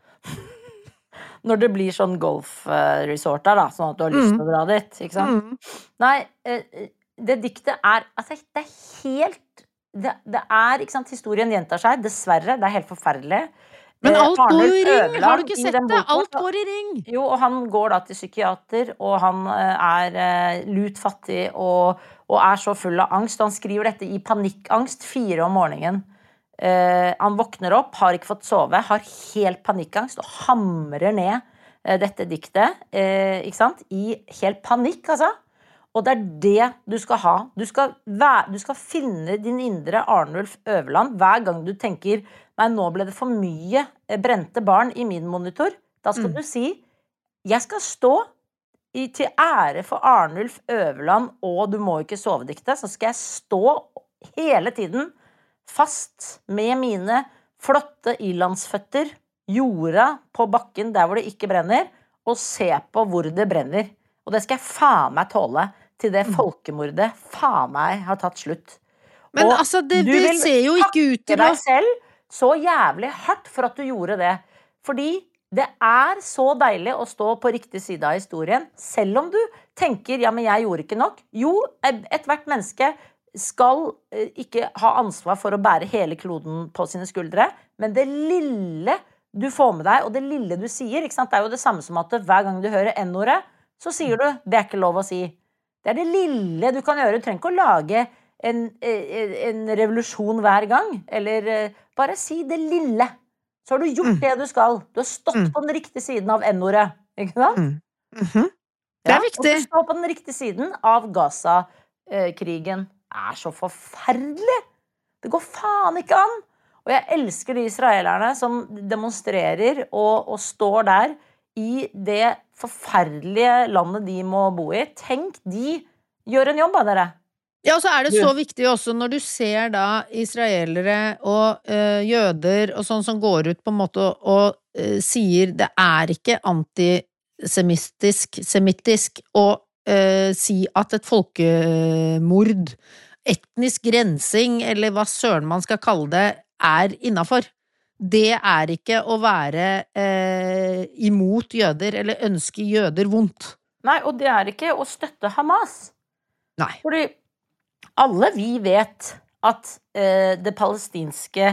Når det blir sånn golfresort da, sånn at du har lyst til å dra dit, ikke sant? Nei, det diktet altså, det helt, det ikke sant, historien gjentar seg, dessverre, det helt forferdelig. Men alt går i ring, har du ikke sett det? Alt går i ring. Jo, og han går da til psykiater, og han lutfattig, og så full av angst. Han skriver dette i panikkangst 4 om morgenen. Han våkner opp, har ikke fått sove, har helt panikkangst, og hamrer ned dette diktet, ikke sant? I helt panikk, altså. Og det det du skal ha. Du skal finne din indre Arnulf Øverland hver gang du tenker nei, nå ble det for mye brente barn i min monitor. Da skal du si jeg skal stå til ære for Arnulf Øverland og du må ikke sove diktet, så skal jeg stå hele tiden fast med mine flotte ilandsføtter, jorda på bakken der hvor det ikke brenner, og se på hvor det brenner. Og det skal jeg faen meg tåle til det folkemordet faen meg har tatt slutt. Men og altså, det ser jo ikke ut til deg selv så jævlig hardt for at du gjorde det. Fordi det så deilig å stå på riktig side av historien, selv om du tenker, ja, men jeg gjorde ikke nok. Jo, et hvert menneske skal ikke ha ansvar for å bære hele kloden på sine skuldre, men det lille du får med deg, og det lille du sier, ikke sant? Det jo det samme som at hver gang du hører N-ordet, så sier du, det ikke lov å si. Det det lille du kan gjøre, du trenger ikke å lage en revolusjon hver gang, eller bare si det lille. Så har du gjort det du skal. Du har stått på den riktige siden av N-ordet, ikke sant? Det viktig. Og du står på den riktige siden av Gaza-krigen. Det så forferdelig. Det går faen ikke an. Og jeg elsker de israelerne som demonstrerer og står der i det forferdelige landet de må bo i. Tenk, de gjør en jobb av dere. Ja, og så det så viktig også når du ser da israelere og jøder og sånn som går ut på en måte og sier det ikke semittisk å si at et folkemord, etnisk rensing eller hva søren man skal kalle det, innenfor. Det ikke å være imot jøder eller ønske jøder vondt. Nei, og det ikke å støtte Hamas. Nei. Fordi alle vi vet at det palestinske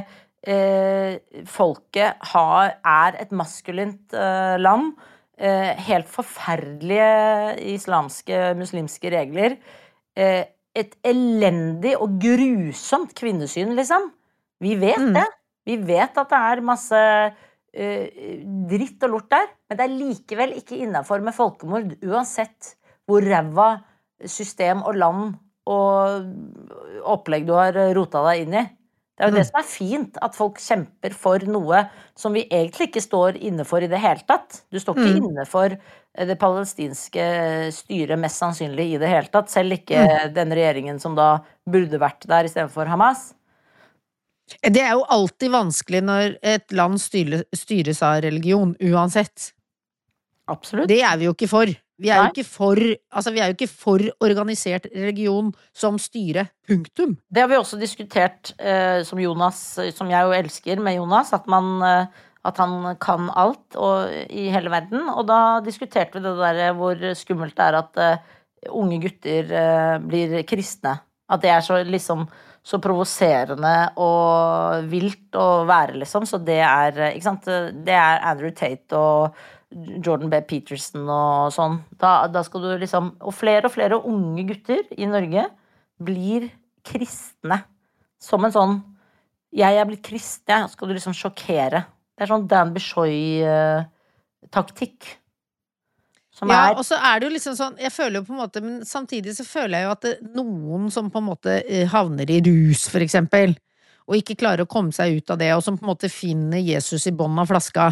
folket et maskulint land, helt forferdelige muslimske regler, et elendig og grusomt kvinnesyn, liksom. Vi vet det. Vi vet at det masse dritt og lort der, men det likevel ikke innenfor med folkemord, uansett hvor ræva system og land og opplegg du har rotet deg inn i. Det jo det som fint, at folk kjemper for noe som vi egentlig ikke står inne for i det hele tatt. Du står ikke inne for det palestinske styret mest sannsynlig i det hele tatt, selv ikke den regjeringen som da burde vært der i stedet for Hamas. Det jo alltid vanskelig når et land styres av religion, uansett. Absolutt. Det vi jo ikke for. Vi jo ikke for organisert religion som styre, punktum. Det har vi også diskutert som Jonas, som jeg jo elsker med Jonas, at han kan alt i hele verden, og da diskuterte vi det der hvor skummelt det at unge gutter blir kristne. At det så liksom så provoserende og vilt å være liksom, så det ikke sant, det Andrew Tate og Jordan B. Peterson og sånn. Da skal du liksom, og flere unge gutter i Norge blir kristne. Som en sånn, jeg blitt kristen, skal du liksom sjokkere. Det sånn Dan Bishoy-taktikk. Ja, og så det jo liksom sånn, jeg føler jo på en måte, men samtidig så føler jeg jo at noen som på en måte havner i rus, for eksempel, og ikke klarer å komme seg ut av det, og som på en måte finner Jesus i bånn av flaska,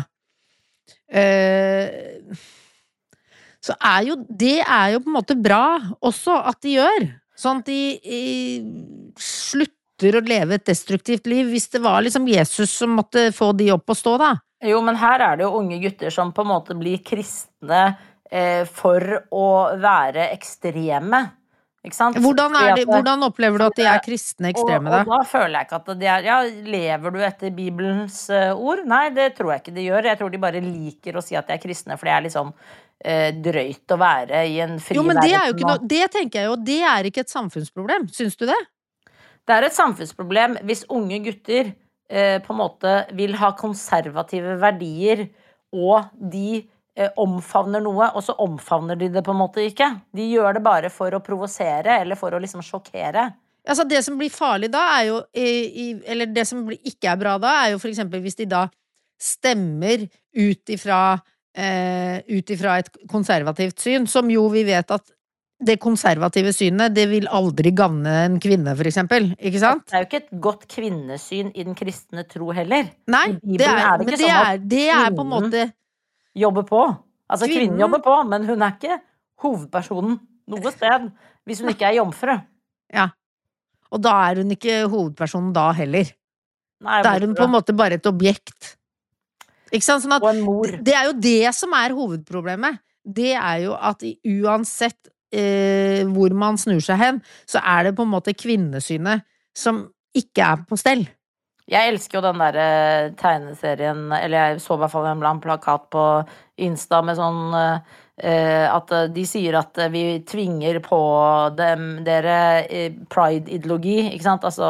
så jo, det jo på en måte bra også at de gjør, sånn at de slutter å leve et destruktivt liv, hvis det var liksom Jesus som måtte få de opp å stå da. Jo, men her det jo unge gutter som på en måte blir kristne for å være ekstreme, ikke sant? Hvordan opplever du at de kristne ekstreme da? Og da føler jeg ikke at de ja, lever du etter Bibelens ord? Nei, det tror jeg ikke de gjør. Jeg tror de bare liker å si at de kristne, for det litt sånn drøyt å være i en fri verden. Jo, men det jo ikke noe, det tenker jeg jo, det ikke et samfunnsproblem, synes du det? Det et samfunnsproblem hvis unge gutter på en måte vil ha konservative verdier, og de omfavner noe, og så omfavner de det på en måte ikke. De gjør det bare for å provosere, eller for å liksom sjokkere. Altså det som blir farlig da jo, eller det som ikke bra da, jo for eksempel hvis de da stemmer ut ifra et konservativt syn, som jo vi vet at det konservative synet, det vil aldri gagne en kvinne, for eksempel, ikke sant? Det jo ikke et godt kvinnesyn i den kristne tro heller. Nei, det men det på en måte jobber på. Altså kvinnen jobber på, men hun ikke hovedpersonen noe sted, hvis hun ikke jomfru. Ja, og da hun ikke hovedpersonen da heller. Nei, da hun på en måte bare et objekt. Ikke sant? Sånn at, og en mor. Det jo det som hovedproblemet. Det jo at uansett hvor man snur seg hen, så det på en måte kvinnesynet som ikke på stell. Jeg elsker jo den der tegneserien, eller jeg så I hvert fall en blant plakat på Insta med sånn at de sier at vi tvinger på dere pride-ideologi, ikke sant? Altså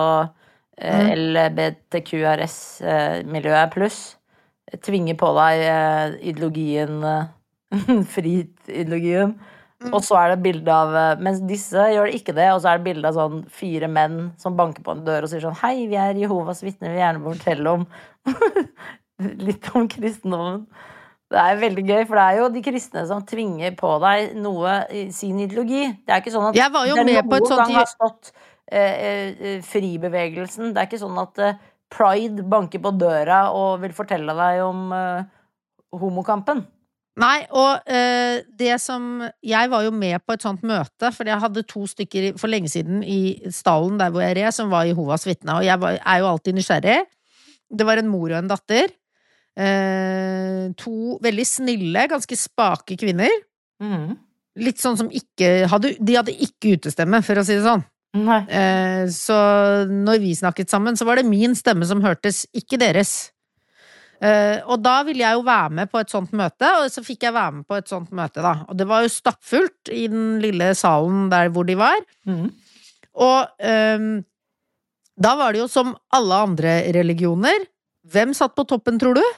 LBTQRS-miljøet pluss tvinger på deg ideologien, fri-ideologien. Og så det bilde av, mens disse gjør det ikke det, og så det bilde av sånn 4 menn som banker på en dør og sier sånn, hei, vi Jehovas vitner, vi vil gjerne fortelle om litt om kristendommen. Det veldig gøy, for det jo de kristne som tvinger på deg noe I sin ideologi. Det ikke sånn at jeg var jo med på et sånt har stått fribevegelsen. Det ikke sånn at Pride banker på døra og vil fortelle deg om homokampen. Nei, og det som jeg var jo med på et sånt møte, for jeg hadde 2 stykker for lenge siden I stallen der hvor jeg som var Jehovas vitne, og jeg jo alltid nysgjerrig. Det var en mor og en datter. 2 veldig snille, ganske spake kvinner. Litt sånn som de hadde ikke utestemme, for å si det sånn. Så når vi snakket sammen, så var det min stemme som hørtes, ikke deres. Og da ville jeg jo være med på et sånt møte, og så fikk jeg være med på et sånt møte da, og det var jo stappfullt I den lille salen der hvor de var og da var det jo som alle andre religioner. Hvem satt på toppen, tror du?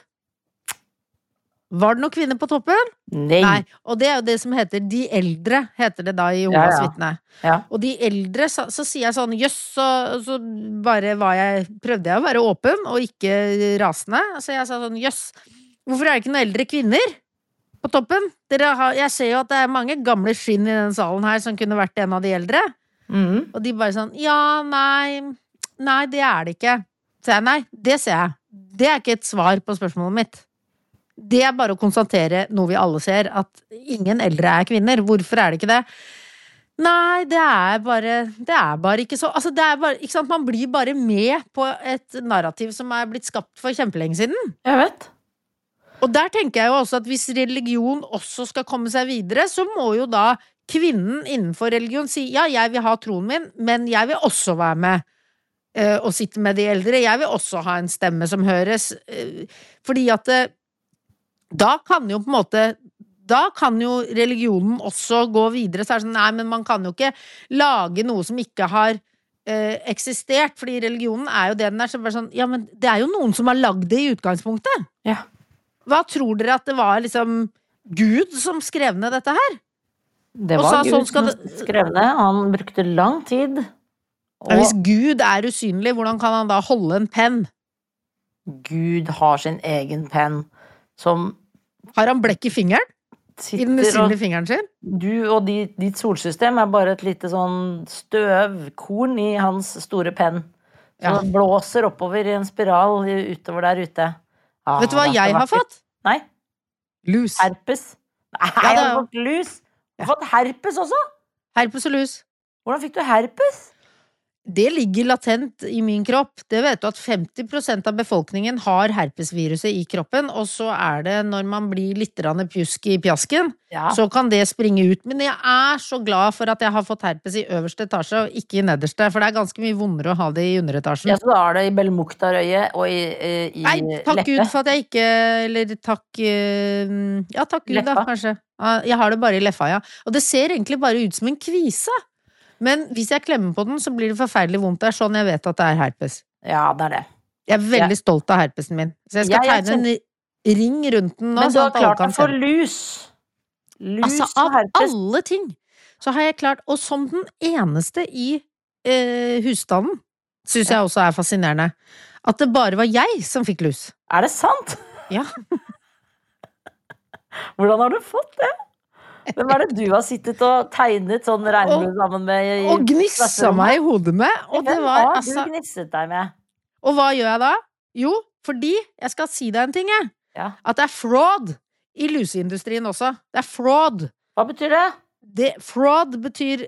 Var det noen kvinner på toppen? Nei. Og det jo det som heter de eldre, heter det da I Jehovas vitne. Ja. Og de eldre, så sier jeg sånn, jøss, så bare prøvde jeg å være åpen, og ikke rasende. Så jeg sa sånn, jøss, hvorfor det ikke noen eldre kvinner på toppen? Jeg ser jo at det mange gamle skinn I den salen her, som kunne vært en av de eldre. Og de bare sånn, ja, nei, det det ikke. Så jeg, nei, det ser jeg. Det ikke et svar på spørsmålet mitt. Det bare å konstatere noe vi alle ser, at ingen eldre kvinner. Hvorfor det ikke det? Nei, det bare ikke så. Altså, det bare, ikke sant? Man blir bare med på et narrativ som blitt skapt for kjempelenge siden. Jeg vet. Og der tenker jeg jo også at hvis religion også skal komme seg videre, så må jo da kvinnen innenfor religion si, ja, jeg vil ha troen min, men jeg vil også være med og sitte med de eldre. Jeg vil også ha en stemme som høres. Fordi at da kan jo på en måte da kan jo religionen også gå videre så det sånn, nei, men man kan jo ikke lage noe som ikke har eksistert, fordi religionen jo det den så bare sånn, ja, men det jo noen som har lagd det I utgangspunktet ja. Hva tror dere at det var liksom Gud som skrev ned dette her? Det var Gud som skrev ned, han brukte lang tid og hvis Gud usynlig, hvordan kan han da holde en penn? Gud har sin egen penn som har han blekk I fingeren? I den usynlige fingeren sin? Du og ditt solsystem bare et lite sånn støvkorn i hans store penn. Så det blåser oppover I en spiral utover der ute. Vet du hva jeg har fått? Nei. Lus. Herpes. Nei, jeg har fått lus. Du har fått herpes også? Herpes og lus. Hvordan fikk du herpes? Det ligger latent I min kropp. Det vet du at 50% av befolkningen har herpesviruset I kroppen, og så det når man blir litt pjusk I pjasken, så kan det springe ut. Men jeg så glad for at jeg har fått herpes I øverste etasje, og ikke I nederste, for det ganske mye vondere å ha det I underetasjen. Ja, så da det I Belmukta-røyet og I Nei, takk leppe. Gud for at jeg ikke, eller takk Gud da, kanskje. Jeg har det bare I leffa, ja. Og det ser egentlig bare ut som en kvise. Men hvis jeg klemmer på den, så blir det forferdelig vondt. Det sånn jeg vet at det herpes. Ja, det det. Jeg veldig stolt av herpesen min. Så jeg skal tegne en ring rundt den nå. Men du har klart å få lus. Altså, av herpes. Alle ting, så har jeg klart, og som den eneste I husstanden, synes jeg også fascinerende, at det bare var jeg som fikk lus. Det sant? Ja. Hvordan har du fått det? Hvem det du har sittet og tegnet sånn regnbue sammen med? Og gnissa meg I hodet med. Og det var, altså, du gnisset deg med? Og hva gjør jeg da? Jo, fordi, jeg skal si deg en ting, at det fraud I luseindustrien også. Det fraud. Hva betyr det? Fraud betyr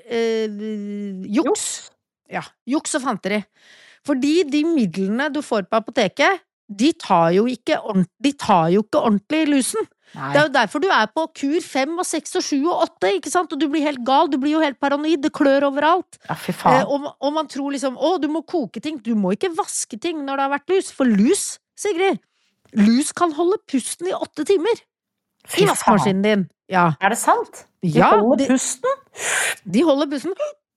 juks. Ja, juks og fanteri. Fordi de midlene du får på apoteket, de tar jo ikke ordentlig lusen. Nei. Det jo derfor du på kur 5 og 6 og 7 og 8, ikke sant? Og du blir helt gal, du blir jo helt paranoid, det klør overalt. Ja, fy faen. Og man tror liksom, du må koke ting, du må ikke vaske ting når det har vært lus, for lus, Sigrid, lus kan holde pusten I 8 timer. I vaskemaskinen din. Ja. Det sant? De holder pusten? De holder pusten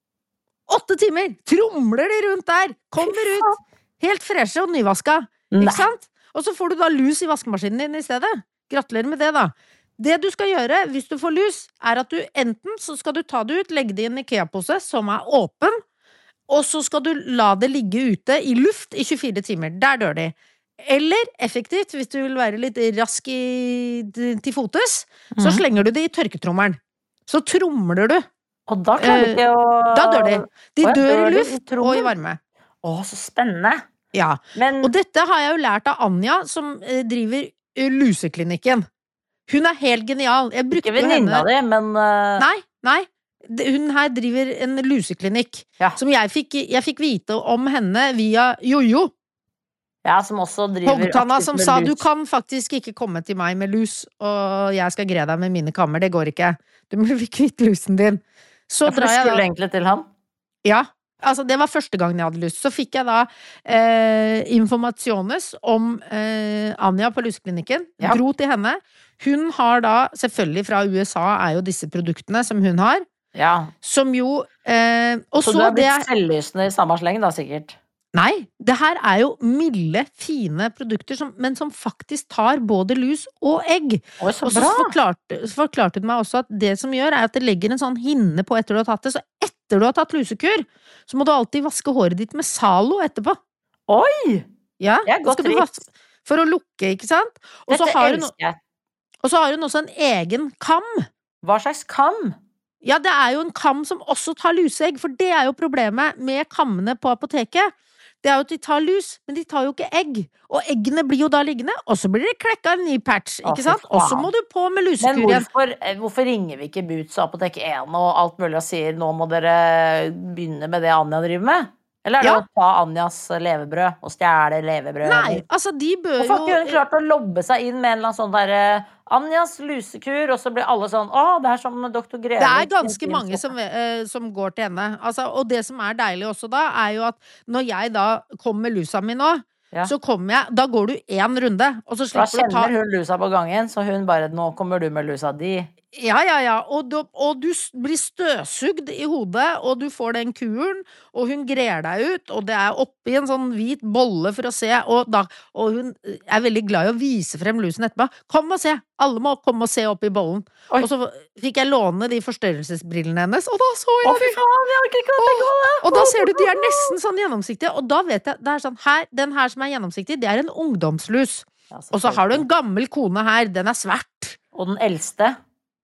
8 timer, tromler de rundt der, kommer ut, helt freshe og nyvaska, ikke sant? Og så får du da lus I vaskemaskinen din I stedet. Gratulerer med det da. Det du skal gjøre hvis du får lus, at du enten så skal du ta det ut, legge det I en IKEA-pose som åpen, og så skal du la det ligge ute I luft I 24 timer. Der dør de. Eller effektivt, hvis du vil være litt rask til fotes, så slenger du det I tørketrommelen. Så tromler du. Og da klarer du ikke å... Da dør de. De dør I luft og I varme. Så spennende. Ja, og dette har jeg jo lært av Anja, som driver luseklinikken. Hun helt genial. Jeg brukte ikke venninna di, men... Nei. Hun her driver en luseklinikk. Som jeg fikk vite om henne via Jojo. Ja, som også driver... Hogtanna som sa, du kan faktisk ikke komme til meg med lus, og jeg skal gre deg med mine kammer. Det går ikke. Du må kvitte lusen din. Så for du skulle egentlig til han? Ja. Altså, det var første gangen jeg hadde lyst. Så fikk jeg da informasjones om Anja på luseklinikken. Dro til henne. Hun har da, selvfølgelig fra USA jo disse produktene som hun har. Ja. Som jo... så du har blitt selvlysende I samme sleng da, sikkert? Nei, det her jo milde, fine produkter, men som faktisk tar både lus og egg. Og så forklarte hun meg også at det som gjør at det legger en sånn hinne på etter du har tatt det, så etter du har tatt lusekur, så må du alltid vaske håret ditt med Zalo etterpå. Oi! Ja, godt triks. For å lukke, ikke sant? Og så har hun også en egen kam. Hva slags kam? Ja, det jo en kam som også tar luseegg, for det jo problemet med kammene på apoteket. Det jo at de tar lus, men de tar jo ikke egg. Og eggene blir jo da liggende, og så blir det klekka en ny patch, ikke sant? Og så må du på med lusekur igjen. Men hvorfor ringer vi ikke Boots og Apotek 1 og alt mulig og sier, nå må dere begynne med det Anja driver med? Eller det å ta Anjas levebrød og stjæle levebrød? Nei, altså de bør jo... Hvorfor har ikke hun klart å lobbe seg inn med en eller annen sånn der Anjas lusekur, og så blir alle sånn, det som Dr. Greve. Det ganske mange som går til henne. Altså, og det som deilig også da, jo at når jeg da kommer med lusa mi nå, så kommer jeg, da går du en runde, og så slipper du å ta... Da kjenner hun lusa på gangen, så hun bare, nå kommer du med lusa di. Ja, og du blir støsugd I hodet, og du får den kuren, og hun grer deg ut, og det oppi en sånn hvit bolle for å se, og hun veldig glad I å vise frem lusen etterpå. Kom og se! Alle må komme og se opp I bollen. Oi. Og så fikk jeg låne de forstørrelsesbrillene hennes, og da så jeg fy faen, jeg orker ikke å tenke på det! Og da ser du, de nesten sånn gjennomsiktige, og da vet jeg, det sånn, den her som gjennomsiktig, det en ungdomslus. Og så har du en gammel kone her, den svart. Og den eldste?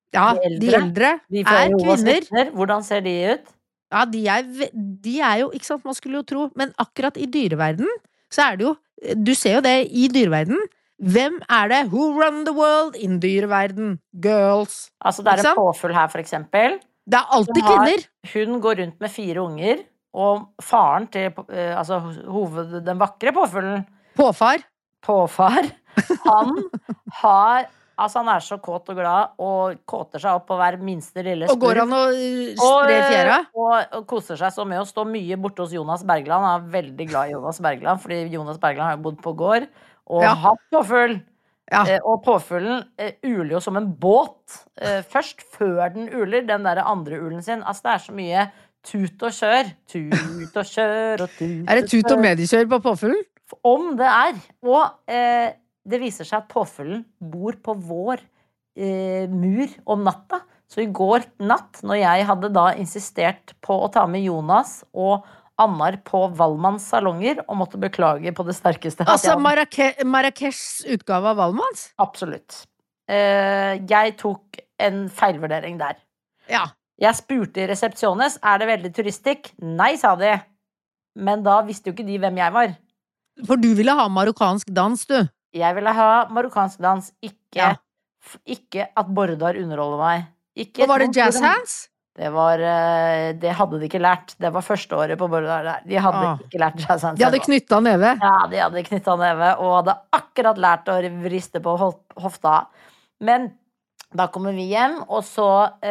Ja, de eldre kvinner. Hvordan ser de ut? Ja, de jo, ikke sant, man skulle jo tro, men akkurat i dyreverden, så det jo, du ser jo det i dyreverden, hvem det? Who run the world in dyreverden? Girls. Altså, det en påfugl her, for eksempel. Det alltid kvinner. Hun går rundt med 4 unger, og faren til, altså den vakre påfuglen. Påfar, han har, altså han så kåt og glad, og kåter seg opp på hver minste lille spurv. Og går han og sprer fjæra? Og koser seg så med å stå mye borte hos Jonas Bergland. Han veldig glad i Jonas Bergland, fordi Jonas Bergland har jo bodd på gård, og hatt påfugl. Ja. Og påfuglen uler jo som en båt. Først før den uler, den der andre ulen sin. Altså det så mye tut og kjør. Tut og kjør og tut. Det tut og mediekjør på påfuglen? Om det Og det viser seg at påfuglen bor på vår mur om natta. Så i går natt, når jeg hadde da insistert på å ta med Jonas og Annar på Valmanns salonger og måtte beklage på det sterkeste. Altså Marrakeshs utgave av Valmanns? Absolutt. Jeg tok en feilvurdering der. Ja. Jeg spurte i resepsjones, det veldig turistikk? Nei, sa de. Men da visste jo ikke de hvem jeg var. For du ville ha marokkansk dans, du? Jeg ville ha marokkansk dans, ikke at Bordar underholder meg. Ikke og var det jazz hands? Det hadde de ikke lært. Det var første året på Bordar der. De hadde ikke lært jazz hands. De hadde knyttet neve? Ja, de hadde knyttet neve, og hadde akkurat lært å vriste på hofta. Men da kommer vi hjem, og så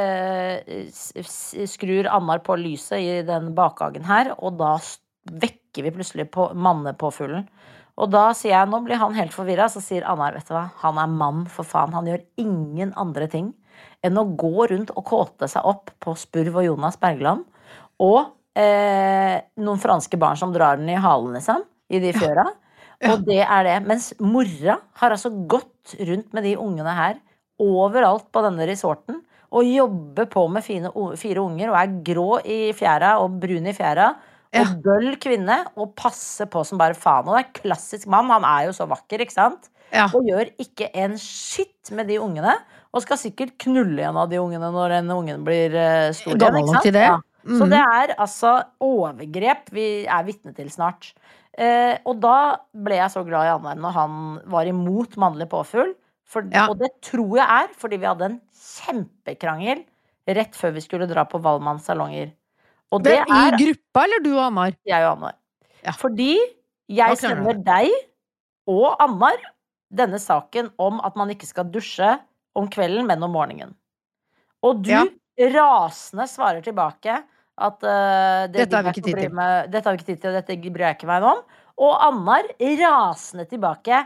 skrur Annar på lyset i den bakhagen her, og da vekker vi plutselig på mannepåfuglen. Og da sier jeg, nå blir han helt forvirret, så sier Annar, vet du hva, han mann for faen, han gjør ingen andre ting enn å gå rundt og kåte seg opp på Spurv og Jonas Bergland, og noen franske barn som drar den i halen, liksom, i de fjøra. Og det det. Mens mora har altså gått rundt med de ungene her, overalt på denne resorten, og jobber på med 4 unger, og grå i fjæra og brun i fjæra, og bøll kvinne, og passer på som bare faen. Og det klassisk mann, han jo så vakker, ikke sant? Ja. Og gjør ikke en shit med de ungene, og skal sikkert knulle en av de ungene når en ungen blir stor igjen, ikke sant? Ja. Så det altså overgrep vi vitne til snart. Og da ble jeg så glad i Annar når han var imot mannlig påfugl, og det tror jeg fordi vi hadde en kjempekrangel rett før vi skulle dra på Valmanns salonger. Og det I gruppa, eller du og Annar? Jeg og Annar. Ja. Fordi jeg sender deg og Annar denne saken om at man ikke skal dusje om kvelden, men om morgenen. Og du rasende svarer tilbake at dette har vi ikke tid til. Dette har vi ikke tid til, og dette bryr jeg ikke meg om. Og Annar rasende tilbake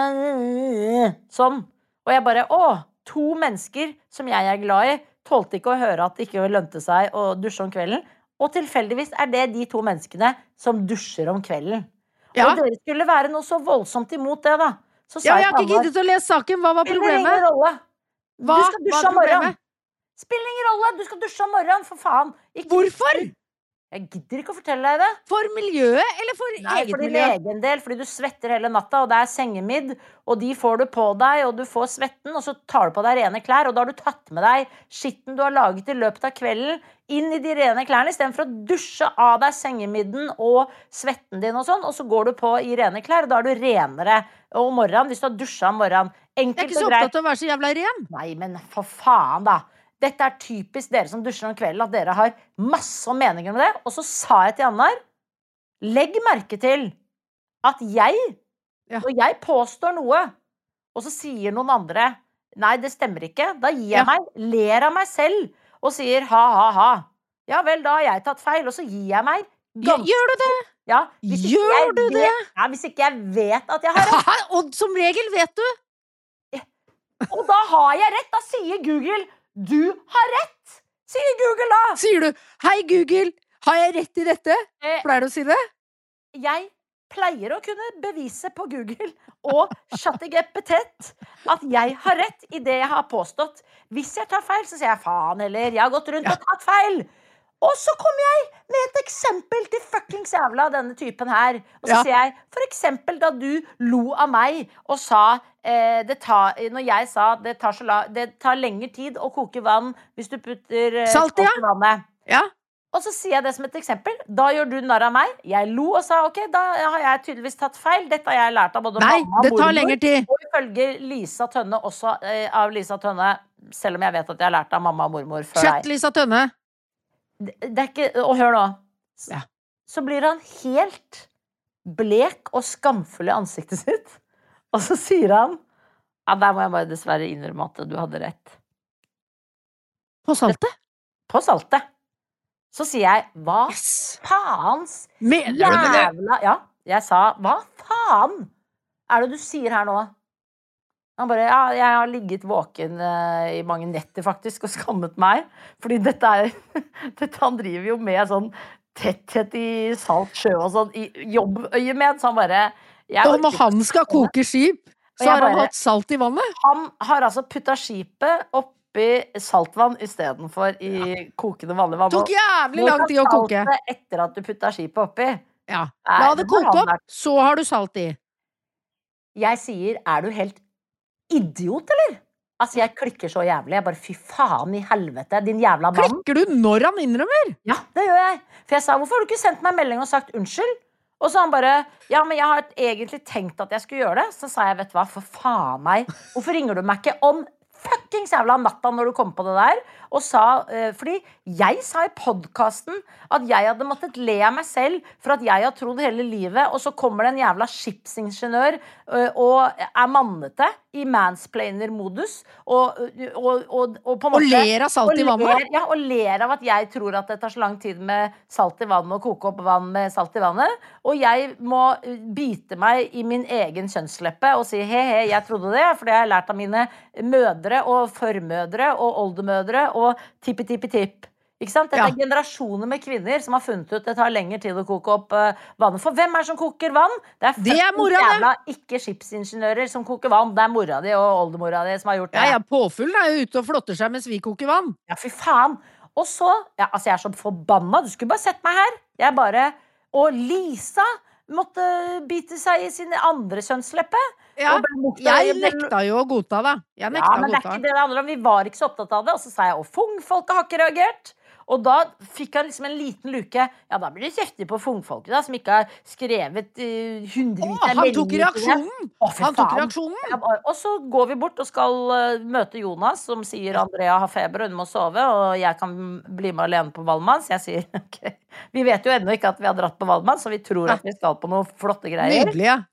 sånn. Og jeg bare, 2 mennesker som jeg glad i, tålte ikke å høre at det ikke lønte seg å dusje om kvelden. Og tilfeldigvis det de 2 menneskene som dusjer om kvelden. Ja. Og dere skulle være noe så voldsomt imot det, da. Så jeg har ikke giddet å lese saken. Hva var problemet? Spiller ingen rolle. Du skal dusje om morgenen. Spiller ingen rolle. Du skal dusje om morgenen, for faen. Hvorfor? Jeg gidder ikke å fortelle deg det. For miljøet, eller for eget miljø? Nei, for din egen del, fordi du svetter hele natta, og det sengemidd, og de får du på deg, og du får svetten, og så tar du på deg rene klær, og da har du tatt med deg skitten du har laget i løpet av kvelden, inn i de rene klærne, i stedet for å dusje av deg sengemidden og svetten din og sånn, og så går du på i rene klær, og da du renere om morgenen, hvis du har dusjet om morgenen. Enkelt jeg ikke så opptatt av å være så jævla ren. Nei, men for faen da. Dette typisk dere som dusjer om kvelden, at dere har masse meninger med det. Og så sa jeg til Annar, legg merke til at når jeg påstår noe, og så sier noen andre, nei, det stemmer ikke, da gir jeg meg, ler av meg selv, og sier ha. Ja vel, da har jeg tatt feil, og så gir jeg meg. Gjør du det? Ja, gjør du det? Ja, hvis ikke jeg vet at jeg har rett. Og som regel vet du. Og da har jeg rett, da sier Google, du har rett, sier Google da. Sier du, hei Google, har jeg rett i dette? Pleier du å si det? Jeg pleier å kunne bevise på Google og ChatGPT at jeg har rett i det jeg har påstått. Hvis jeg tar feil, så sier jeg faen heller, jeg har gått rundt og tatt feil. Og så kommer jeg med et eksempel til fuckings jævla denne typen her. Og så sier jeg, for eksempel da du lo av meg og sa, når jeg sa det tar lengre tid å koke vann hvis du putter salt i vannet. Ja. Og så sier jeg det som et eksempel. Da gjør du narr av meg. Jeg lo og sa, ok, da har jeg tydeligvis tatt feil. Dette har jeg lært av både mamma og mormor. Det tar lengre tid. Og ifølge Lisa Tønne også, av Lisa Tønne, selv om jeg vet at jeg har lært av mamma og mormor før deg. Lisa Tønne. Det er ikke, og hør nå. Så blir han helt blek og skamfull i ansiktet sitt. Og så sier han, der må jeg bare dessverre innrømme at du hadde rett. På saltet? På saltet. Så sier jeg, hva faens jævla... Ja, jeg sa, hva faen er det du sier her nå? Han bare, jeg har ligget våken i mange netter faktisk og skammet meg. Fordi han driver jo med sånn tetthet i salt sjø og sånn, i jobbøye med, så han bare... Om han skal koke skip, så har han hatt salt i vannet? Han har altså puttet skipet oppi saltvann i stedet for i kokende vanlig vann. Tok jævlig lang tid å koke. Etter at du puttet skipet oppi. Ja, la det koke opp, så har du salt i. Jeg sier, er du helt idiot, eller? Altså, jeg klikker så jævlig. Jeg bare, fy faen i helvete, din jævla mann. Klikker du når han innrømmer? Ja, det gjør jeg. For jeg sa, hvorfor har du ikke sendt meg en melding og sagt unnskyld? Og så han bare, ja, men jeg har egentlig tenkt at jeg skulle gjøre det. Så sa jeg, vet du hva, for faen meg. Hvorfor ringer du meg ikke om fuckings jævla natta når du kom på det der? Og sa, fordi jeg sa i podcasten at jeg hadde måttet le av meg selv for at jeg har trodd hele livet, og så kommer det en jævla skipsingeniør og mannete i mansplainer-modus og på en måte... Og ler av salt i vannet? Ja, og ler av at jeg tror at det tar så lang tid med salt i vannet og koke opp vann med salt i vannet. Og jeg må bite meg i min egen kjønnsleppe og si, hei, jeg trodde det, for det har jeg lært av mine mødre og formødre og oldemødre og tippi-tippi-tipp. Ikke sant? Dette generasjoner med kvinner som har funnet ut det tar lengre tid å koke opp vannet. For hvem er det som koker vann? Det er mora jævla ikke skipsingeniører som koker vann. Det er mora di og oldemora di som har gjort det. Ja, påfuglen er jo ute og flotter seg mens vi koker vann. Ja, fy faen. Og så, altså jeg er så forbanna. Du skulle bare sett meg her. Og Lisa måtte bite seg i sin andre kjønnsleppe. Ja, jeg nekta jo å godta det. Men det er ikke det handler om. Vi var ikke så opptatt av det. Og så sa jeg, fungfolket har ikke reagert. Og da fikk han liksom en liten luke. Ja, da blir det kjeftig på fungfolket da, som ikke har skrevet hundrevis av han tok reaksjonen! Og så går vi bort og skal møte Jonas, som sier Andrea har feber og hun må sove, og jeg kan bli med alene på Valmann. Så jeg sier, ok, vi vet jo ennå ikke at vi har dratt på Valmann, så vi tror at vi skal på noen flotte greier. Nydelig, ja.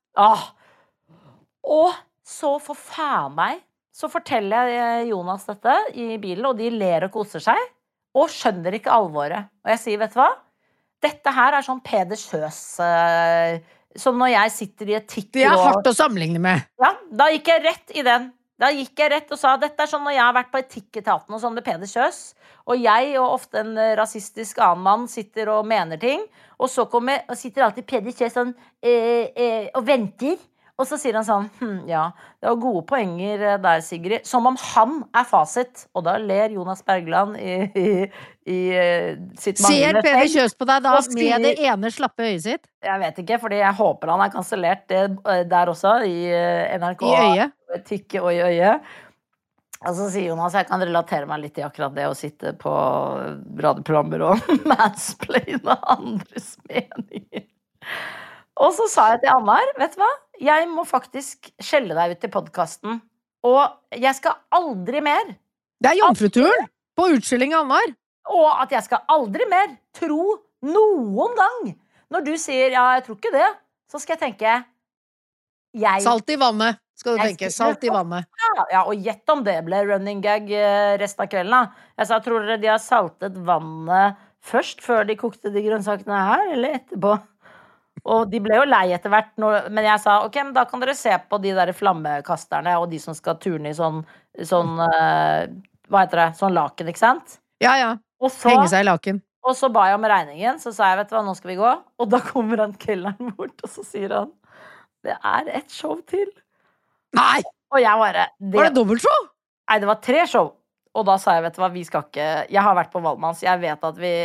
Og så for faen meg, så forteller jeg Jonas dette i bilen, og de ler og koser seg. Og skjønner ikke alvoret. Og jeg sier, vet du hva? Dette her er sånn Peder Kjøs, som når jeg sitter i et tikk. Det er hardt å sammenligne med. Ja, da gikk jeg rett i den. Da gikk jeg rett og sa, dette er sånn når jeg har vært på etikketaten og sånn med Peder Kjøs, og jeg og ofte en rasistisk annen mann sitter og mener ting, og så sitter alltid Peder Kjøs sånn, og venter. Og så sier han sånn, ja, det var gode poenger der, Sigrid. Som om han er fasit. Og da ler Jonas Bergland i sitt Ser Peder Kjøs på deg da med det ene slappe øyet sitt? Jeg vet ikke, fordi jeg håper han er kansellert der også, i NRK. I øyet? Tykke og i øyet. Og så sier Jonas, jeg kan relatere meg litt i akkurat det å sitte på radioprogrammer og mansplaine andres meninger. Og så sa jeg til Annar, vet du hva? Jeg må faktisk skjelle deg ut i podcasten. Og jeg skal aldri mer. Det er jomfruturen på utskilling av Annar. Og at jeg skal aldri mer tro noen gang. Når du sier, ja, jeg tror ikke det, så skal jeg tenke salt i vannet, skal du tenke. Salt i vannet. Ja, og gjett om det ble running gag resten av kvelden da. Jeg sa, tror dere de har saltet vannet først, før de kokte de grønnsakene her, eller etterpå? Og de ble jo lei etter hvert, men jeg sa, ok, men da kan dere se på de der flammekasterne, og de som skal turne i sånn hva heter det, sånn laken, ikke sant? Ja, henge seg i laken. Og så ba jeg om regningen, så sa jeg, vet du hva, nå skal vi gå. Og da kommer han kelneren bort, og så sier han, det er et show til. Nei! Og jeg bare... Var det dobbeltshow? Nei, det var 3 show. Og da sa jeg, vet du hva, vi skal ikke... Jeg har vært på Valmanns, jeg vet at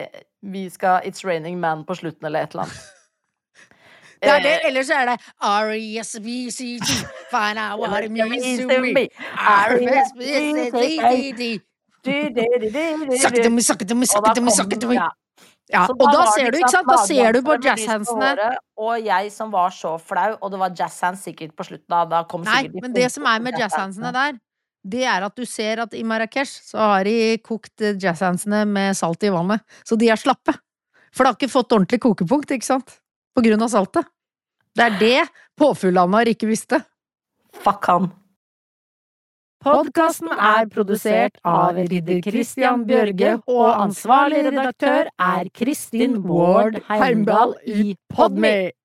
It's Raining Man på slutten eller et eller annet. Det det, ellers det R-E-S-B-C-T find out what it means to me R-E-S-B-C-T Suck it to me Ja, og da ser du, ikke sant? Da ser du på jazzhandsene og jeg som var så flau, og det var jazzhands sikkert på slutten da kom Nei, men det som med jazzhandsene der det at du ser at i Marrakesh så har de kokt jazzhandsene med salt i vannet, så de slappe for det har ikke fått ordentlig kokepunkt, ikke sant? På grunn av saltet. Det det påfuglannar ikke visste. Fuck han. Podcasten produsert av Ridder Christian Bjørge, og ansvarlig redaktør Kristin Ward Heimdal i Podme.